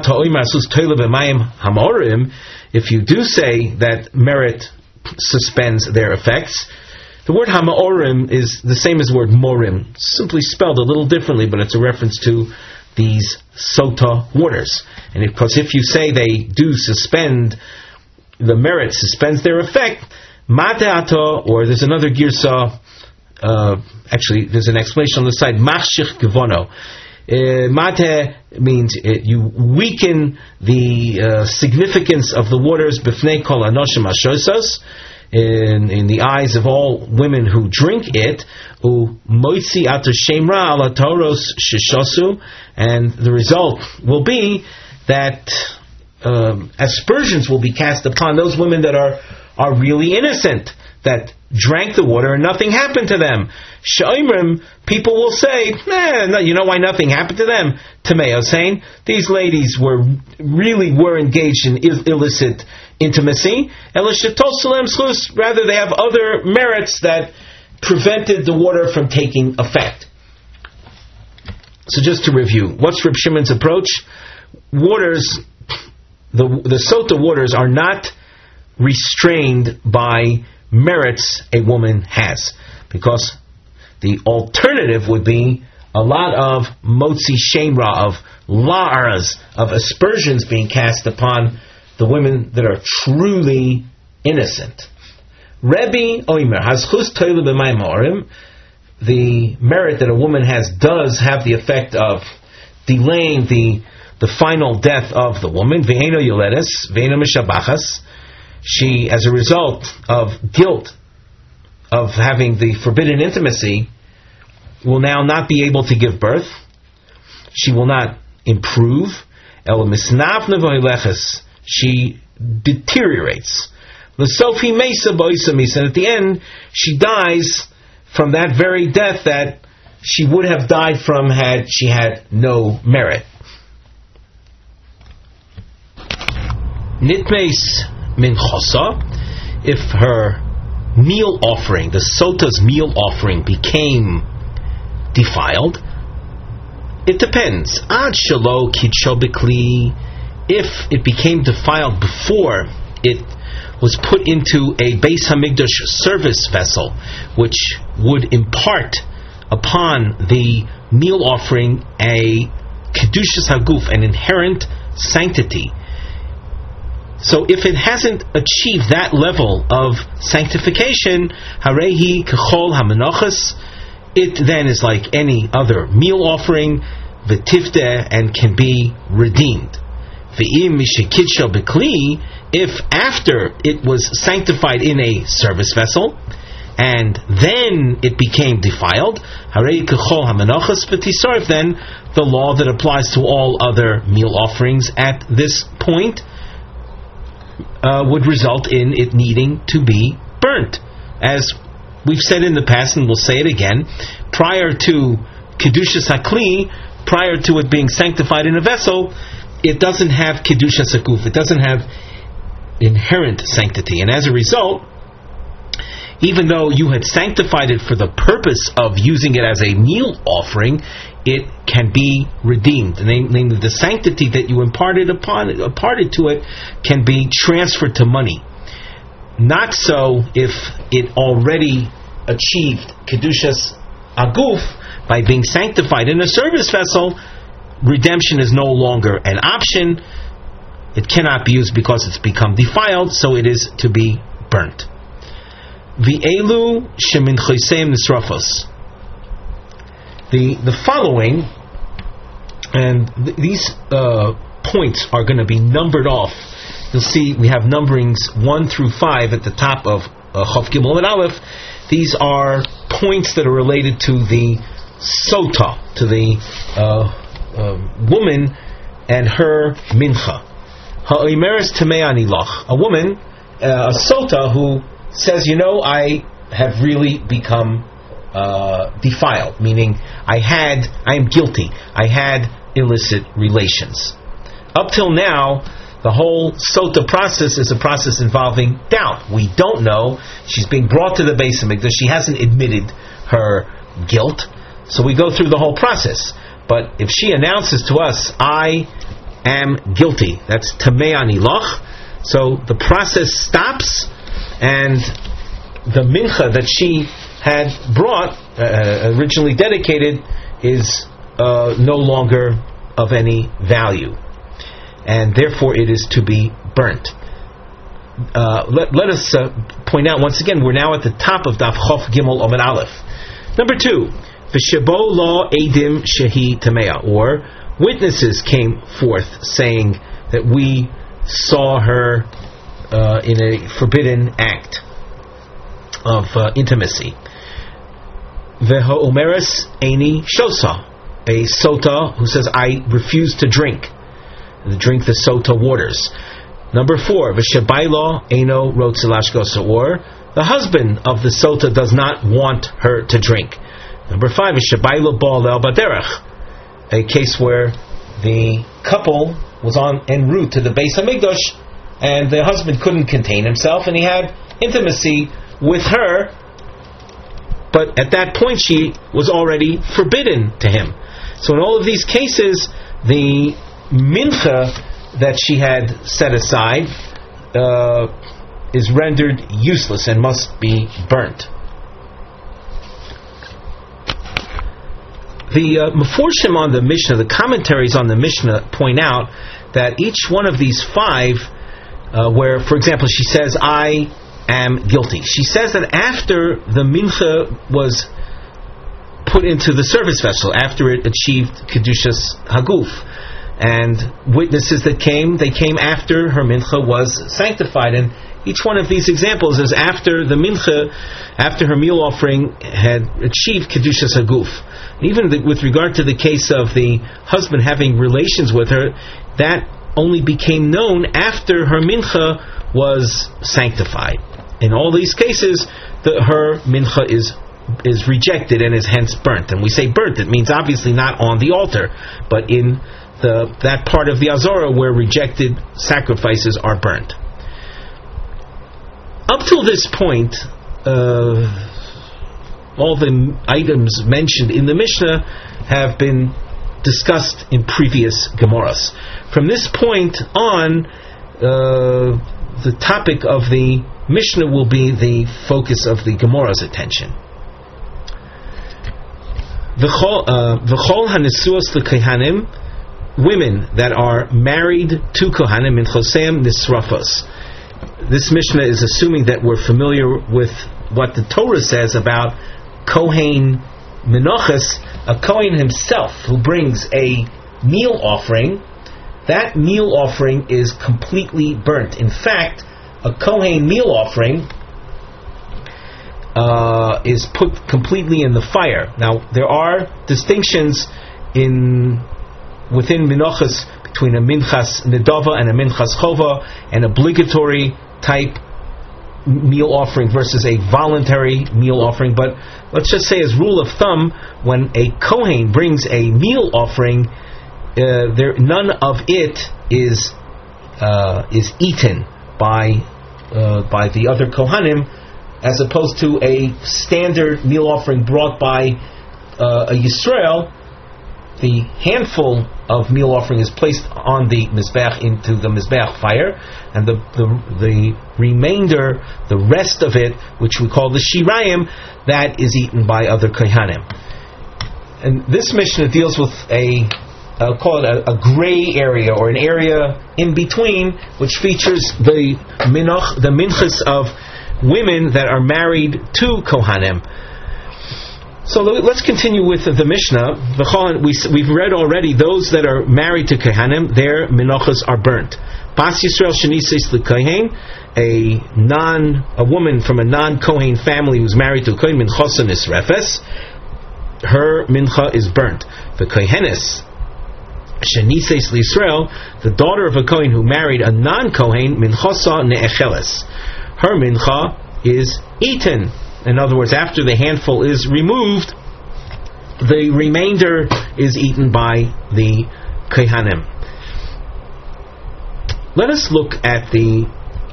If you do say that merit suspends their effects, the word hamaorim is the same as the word morim, simply spelled a little differently, but it's a reference to these Sota waters. And of course, if you say they do suspend, the merit suspends their effect, mateato, or there's another girsa. Actually, there's an explanation on the side. Machshich gevono. Mate means you weaken the significance of the waters b'fnei kol anoshim hashosos, in the eyes of all women who drink it. U moitzi ato shemra ala toros shishosu, and the result will be that aspersions will be cast upon those women that are really innocent, that drank the water and nothing happened to them. Sha'imrim, people will say, you know why nothing happened to them? Tameo saying, these ladies were engaged in illicit intimacy. Rather, they have other merits that prevented the water from taking effect. So just to review, what's Reb Shimon's approach? Waters, the Sota waters are not restrained by merits a woman has, because the alternative would be a lot of motzi shemra, of la'aras, of aspersions being cast upon the women that are truly innocent. Rebbe Oimer has chus toile b'mayim ha'orim. The merit that a woman has does have the effect of delaying the final death of the woman. Ve'eno yoledes, ve'eno mishabachas. she, as a result of guilt of having the forbidden intimacy, will now not be able to give birth. She will not improve. She deteriorates. And at the end, she dies from that very death that she would have died from had she had no merit. Nitmeis min chosa, if her meal offering, the sota's meal offering, became defiled, it depends. Ad shelo kidsho b'kli, if it became defiled before it was put into a Beis Hamikdash service vessel, which would impart upon the meal offering a kedushas haguf, an inherent sanctity. So if it hasn't achieved that level of sanctification, harehi kechol hamenachas, it then is like any other meal offering, v'tivdeh, and can be redeemed. V'im mishekidsho b'kli, if after it was sanctified in a service vessel, and then it became defiled, harei kechol hamenachas v'tisarif, then the law that applies to all other meal offerings at this point would result in it needing to be burnt. As we've said in the past, and we'll say it again, prior to Kedushas HaKli, prior to it being sanctified in a vessel, it doesn't have Kedushas HaGuf, it doesn't have inherent sanctity. And as a result, even though you had sanctified it for the purpose of using it as a meal offering, it can be redeemed. Namely, the sanctity that you imparted to it can be transferred to money. Not so if it already achieved Kedushas Aguf by being sanctified in a service vessel. Redemption is no longer an option. It cannot be used because it's become defiled, so it is to be burnt. V'elu shemin choseim nisrafos. The following, and these points are going to be numbered off. You'll see we have numberings 1 through 5 at the top of Chof Gimel and Aleph. These are points that are related to the sota, to the woman and her mincha. Ha'omeres tamei ani lach, a woman, a sota who says, I have really become defiled, meaning I am guilty. I had illicit relations. Up till now, the whole sota process is a process involving doubt. We don't know. She's being brought to the Beis Hamikdash. She hasn't admitted her guilt. So we go through the whole process. But if she announces to us, I am guilty, that's tamei ani lach, so the process stops, and the mincha that she had brought, originally dedicated, is no longer of any value, and therefore it is to be burnt. Let us point out once again, we're now at the top of Daf Chof Gimel Amud Aleph. Number 2, v'shebo lo edim shehi tamea, or witnesses came forth saying that we saw her in a forbidden act of intimacy. V'ha'omeres eini shosa, a sota who says, I refuse to drink the sota waters. Number 4, v'shebailo eino rotze lashgosa, or the husband of the sota does not want her to drink. Number 5, v'shebailo ba'alel baderech, a case where the couple was en route to the Beis Hamikdash, and the husband couldn't contain himself, and he had intimacy with her, but at that point she was already forbidden to him. So in all of these cases, the mincha that she had set aside is rendered useless and must be burnt. The Meforshim on the Mishnah, the commentaries on the Mishnah, point out that each one of these 5, where, for example, she says, I am guilty. She says that after the mincha was put into the service vessel, after it achieved Kedushas Haguf, and witnesses that came, they came after her mincha was sanctified, and each one of these examples is after the mincha, after her meal offering had achieved Kedushas Haguf. Even with regard to the case of the husband having relations with her, that only became known after her mincha was sanctified. In all these cases, her mincha is rejected and is hence burnt. And we say burnt, it means obviously not on the altar, but in that part of the Azorah where rejected sacrifices are burnt. Up till this point, all the items mentioned in the Mishnah have been discussed in previous Gemaras. From this point on, the topic of the Mishnah will be the focus of the Gemara's attention. V'chol hanesuos l'kohanim, women that are married to kohanim, minchoseim nisrafos. This Mishnah is assuming that we're familiar with what the Torah says about Kohen Menachos, a Kohen himself who brings a meal offering. That meal offering is completely burnt. In fact, a Kohen meal offering is put completely in the fire. Now, there are distinctions within Menachos between a Minchas Nedava and a Minchas Chova, an obligatory type meal offering versus a voluntary meal offering. But let's just say, as rule of thumb, when a Kohen brings a meal offering, none of it is eaten by the other Kohanim, as opposed to a standard meal offering brought by a Yisrael. The handful of meal offering is placed on the Mizbeach, into the Mizbeach fire, and the remainder, the rest of it, which we call the Shirayim, that is eaten by other Kohanim. And this Mishnah deals with I'll call it a gray area, or an area in between, which features the minchas of women that are married to Kohanim. So let's continue with the Mishnah. We've read already those that are married to Kohanim, their minachos are burnt. Bas Yisrael shenises l'kohen, a woman from a non-Kohen family who's married to a Kohen, minchasa nisrefes, her mincha is burnt. The Kohenes shenises l'Yisrael, the daughter of a Kohen who married a non-Kohen, minchasa ne'echeles, her mincha is eaten. In other words, after the handful is removed, the remainder is eaten by the Kohanim. Let us look at the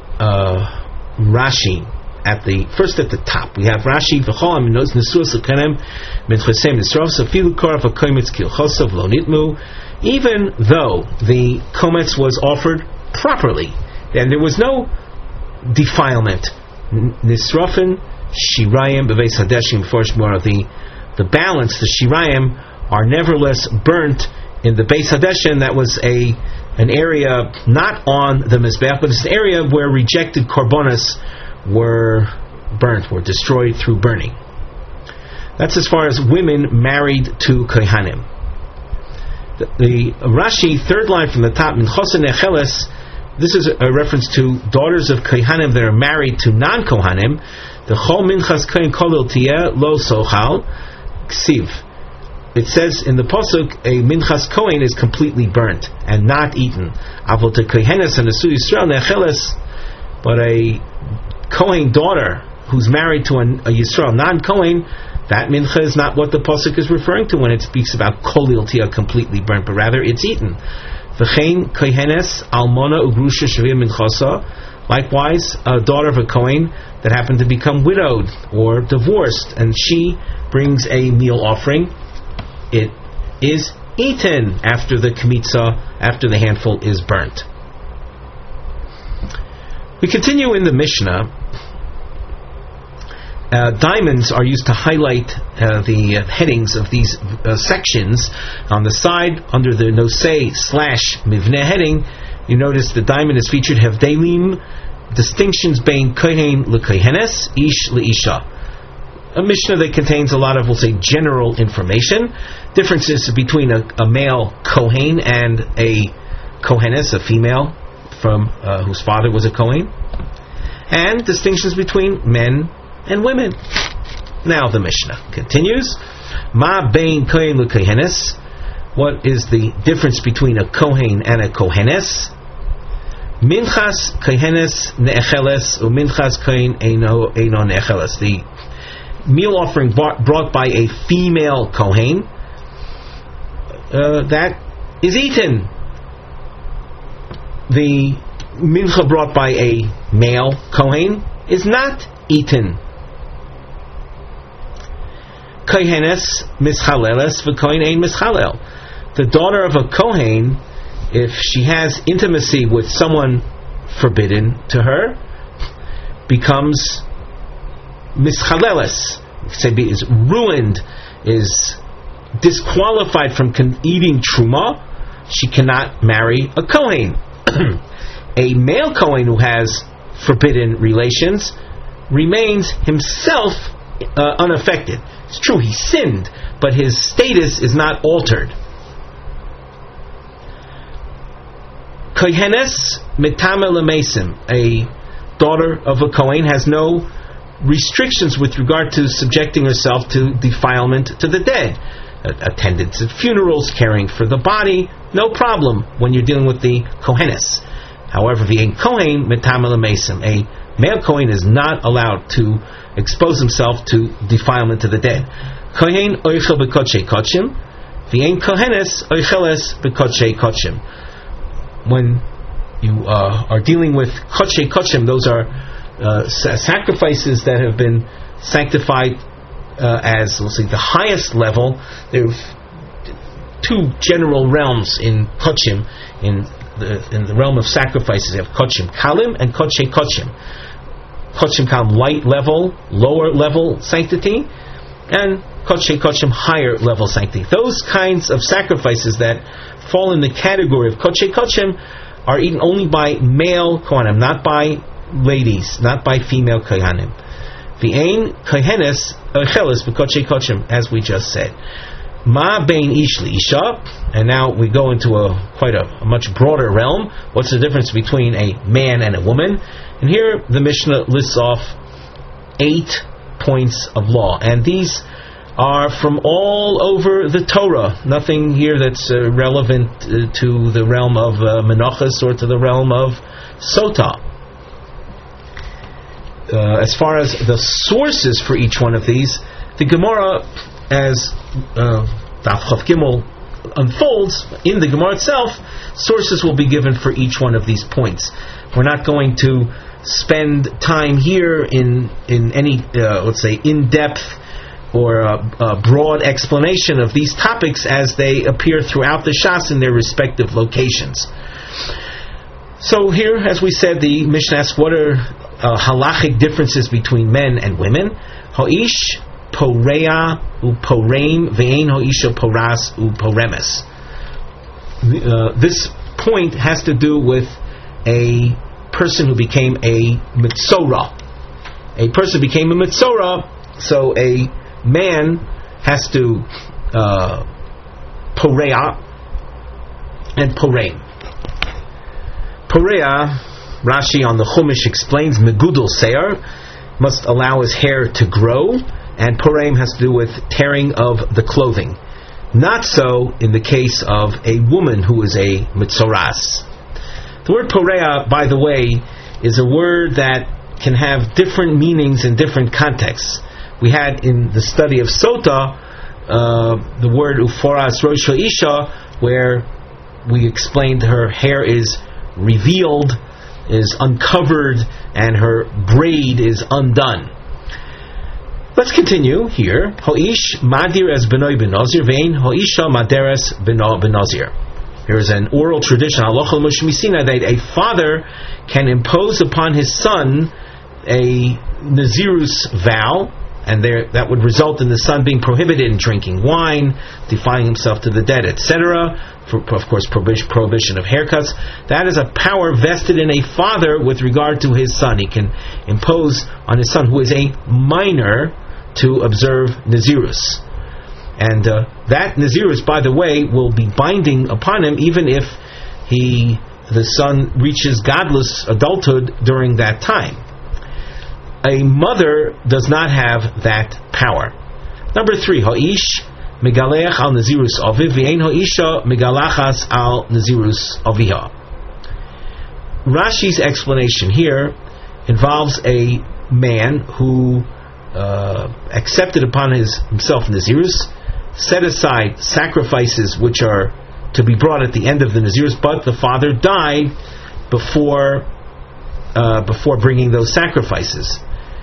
Rashi. First at the top, we have Rashi. Even though the kometz was offered properly, and there was no defilement, nisrafin Shirayim beveis hadeshim, before the balance, the Shirayim, are nevertheless burnt in the Beis Hadeshin. That was an area not on the Mizbeach, but it's an area where rejected korbanos were burnt, were destroyed through burning. That's as far as women married to Kohanim. The Rashi, third line from the top, Minchasa ne'echeles, this is a reference to daughters of Kohanim that are married to non-Kohanim. The Chol Minchas Kohen Kolil Tiyeh Lo Sochal Ksiv. It says in the pasuk, a Minchas Kohen is completely burnt and not eaten. Avol te Kohenes and Nesu Yisrael Necheles, but a Kohen daughter who's married to a Yisrael non-Kohen, that mincha is not what the pasuk is referring to when it speaks about Kolil Tiyeh completely burnt, but rather it's eaten. V'chein Kohenes Almona Ugrusha Shavim Minchasa. Likewise, a daughter of a Kohen that happened to become widowed or divorced, and she brings a meal offering, it is eaten after the kmitza, after the handful is burnt. We continue in the Mishnah. Diamonds are used to highlight the headings of these sections. On the side, under the nosei/mivneh heading, you notice the diamond is featured Hevdelim, distinctions bein kohen lekohenes, ish leisha. A Mishnah that contains a lot of, we'll say, general information. Differences between a male kohen and a kohenes, a female from whose father was a kohen. and distinctions between men and women. Now the Mishnah continues. Ma bein kohen l'kohenes. What is the difference between a kohen and a kohenes? Minchas kohenes ne'echeles u'minchas kohen eino ne'echeles. The meal offering brought by a female kohen, that is eaten. The mincha brought by a male kohen is not eaten. Kohenes mischaleles v'kohen ein mischalel. The daughter of a kohen, if she has intimacy with someone forbidden to her, becomes mischaleles. Is ruined, is disqualified from eating truma. She cannot marry a kohen. A male kohen who has forbidden relations remains himself unaffected. It's true, he sinned, but his status is not altered. Kohenes mitame lemesim. A daughter of a kohen has no restrictions with regard to subjecting herself to defilement to the dead. Attendance at funerals, caring for the body, no problem when you're dealing with the kohenes. However, the kohen mitame lemesim. A male kohen is not allowed to expose himself to defilement to the dead. Kohen oichel bekotshei kotshim, v'ein kohenes oicheles bekotshei kotshim. When you are dealing with kotshei kotshim, those are sacrifices that have been sanctified as, let's say, the highest level. There are two general realms in kotshim, in the realm of sacrifices. You have kotshim kalim and kotshei kotshim. Kotshim kalim, light level, lower level sanctity, and kotshei kotshim, higher level sanctity. Those kinds of sacrifices that fall in the category of kotshei kotshim are eaten only by male kohanim, not by ladies, not by female kohanim. V'ein kohenes ocheles b'kotshei kotshim, as we just said. Ma bein ish l'isha, and now we go into quite a much broader realm. What's the difference between a man and a woman? And here the Mishnah lists off 8 points of law, and these are from all over the Torah. Nothing here that's relevant to the realm of Menachos or to the realm of Sota. As far as the sources for each one of these, the Gemara, as Daf Chav Gimel unfolds in the Gemara itself, sources will be given for each one of these points. We're not going to spend time here in any, let's say, in-depth or a broad explanation of these topics as they appear throughout the Shas in their respective locations. So here, as we said, the Mishnah asks, what are halachic differences between men and women? Ho'ish poreya uporeim ve'ein ho'isha poras uporemes. This point has to do with a person who became a mitzora. A person became a mitzora, so a man has to poreya and poreim. Poreya, Rashi on the Chumash explains, megudel seir, must allow his hair to grow, and poreim has to do with tearing of the clothing. Not so in the case of a woman who is a mitzoras. The word poreya, by the way, is a word that can have different meanings in different contexts. We had in the study of Sota the word uforas rosh isha, where we explained her hair is revealed, is uncovered, and her braid is undone. Let's continue here. Ho'ish madir as benoi benazir vein ho'isha maderes beno benazir. There is an oral tradition, halacha l'moshe misina, that a father can impose upon his son a nazirus vow, and that would result in the son being prohibited in drinking wine, defying himself to the dead, etc. For, of course, prohibition of haircuts. That is a power vested in a father with regard to his son. He can impose on his son, who is a minor, to observe nazirus. And that nazirus, by the way, will be binding upon him even if the son reaches godless adulthood during that time. a mother does not have that power. Number 3, Ha'ish Megaleach al Nazirus Aviv V'ein Ha'isha Megalachas al Nazirus Aviha. Rashi's explanation here involves a man who accepted upon himself Nazirus, set aside sacrifices which are to be brought at the end of the Nazirus, but the father died before bringing those sacrifices.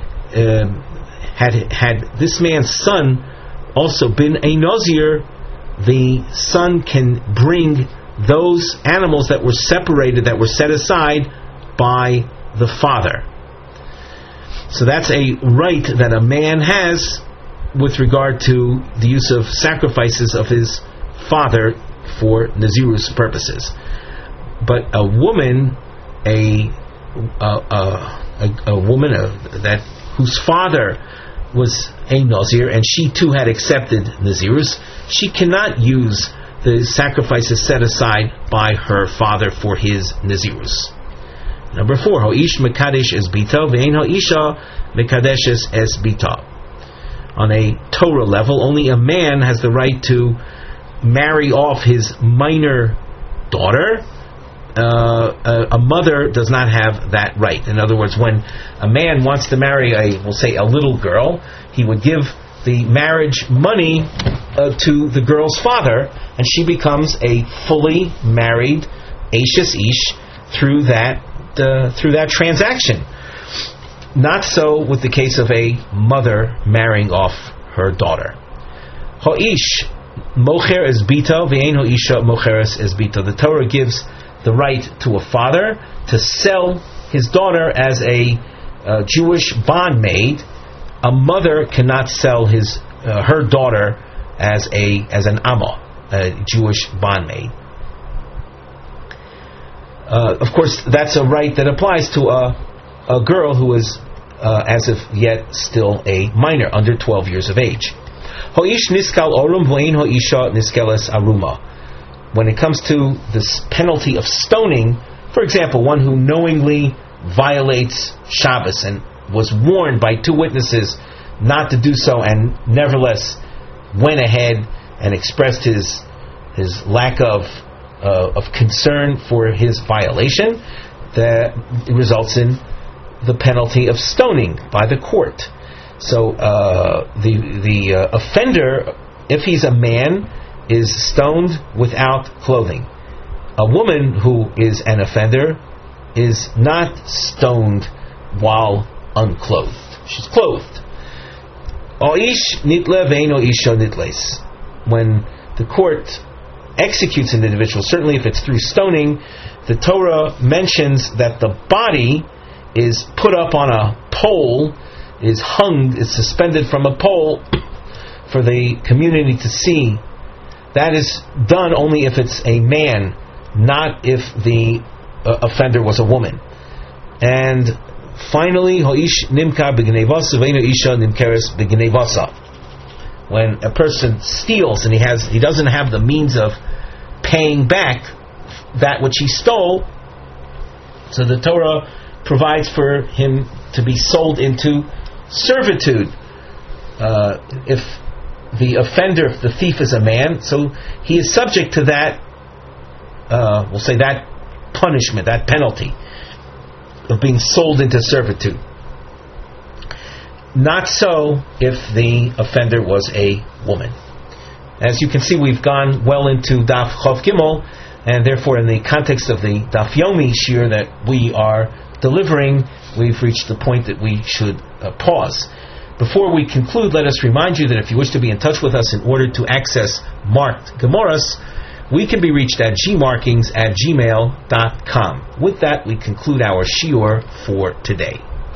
Had this man's son also been a Nazir, the son can bring those animals that were separated, that were set aside by the father. So that's a right that a man has with regard to the use of sacrifices of his father for Nazirus purposes. But a woman, a woman that whose father was a Nazir and she too had accepted Nazirus, she cannot use the sacrifices set aside by her father for his Nazirus. Number 4, Ho'ish Mekadesh es Bita Ve'ein Ha'isha Mekadeshes es Bita. On a Torah level, only a man has the right to marry off his minor daughter. A mother does not have that right. In other words, when a man wants to marry we'll say a little girl, he would give the marriage money to the girl's father, and she becomes a fully married Ashes Ish through that transaction. Not so with the case of a mother marrying off her daughter. Ho'ish mocher es bita ve'ein ho'isha mocheres es bita. The Torah gives the right to a father to sell his daughter as a Jewish bondmaid. A mother cannot sell her daughter as an amma, a Jewish bondmaid. Of course, that's a right that applies to a girl who is, as of yet, still a minor, under 12 years of age. Ho'ish niskal orum v'ein ho'isha niskeles aruma. When it comes to this penalty of stoning, for example, one who knowingly violates Shabbos and was warned by 2 witnesses not to do so, and nevertheless went ahead and expressed his lack of concern for his violation, that results in the penalty of stoning by the court. So the offender, if he's a man, is stoned without clothing. A woman who is an offender is not stoned while unclothed. She's clothed. Oish nitle ve'eno isha nitles. When the court executes an individual, certainly if it's through stoning, the Torah mentions that the body is put up on a pole, is suspended from a pole for the community to see. That is done only if it's a man, not if the offender was a woman. And finally, Ho'ish nimka b'gnevasa ve'eno isha nimkeres b'gnevasa. When a person steals and he doesn't have the means of paying back that which he stole, so the Torah provides for him to be sold into servitude. If the offender, if the thief is a man, so he is subject to that, we'll say that punishment, that penalty of being sold into servitude. Not so if the offender was a woman. As you can see, we've gone well into Daf Chav Gimel, and therefore in the context of the Daf Yomi Shir that we are delivering, we've reached the point that we should pause. Before we conclude, let us remind you that if you wish to be in touch with us in order to access marked Gemaras, we can be reached at gmarkings@gmail.com. With that, we conclude our shiur for today.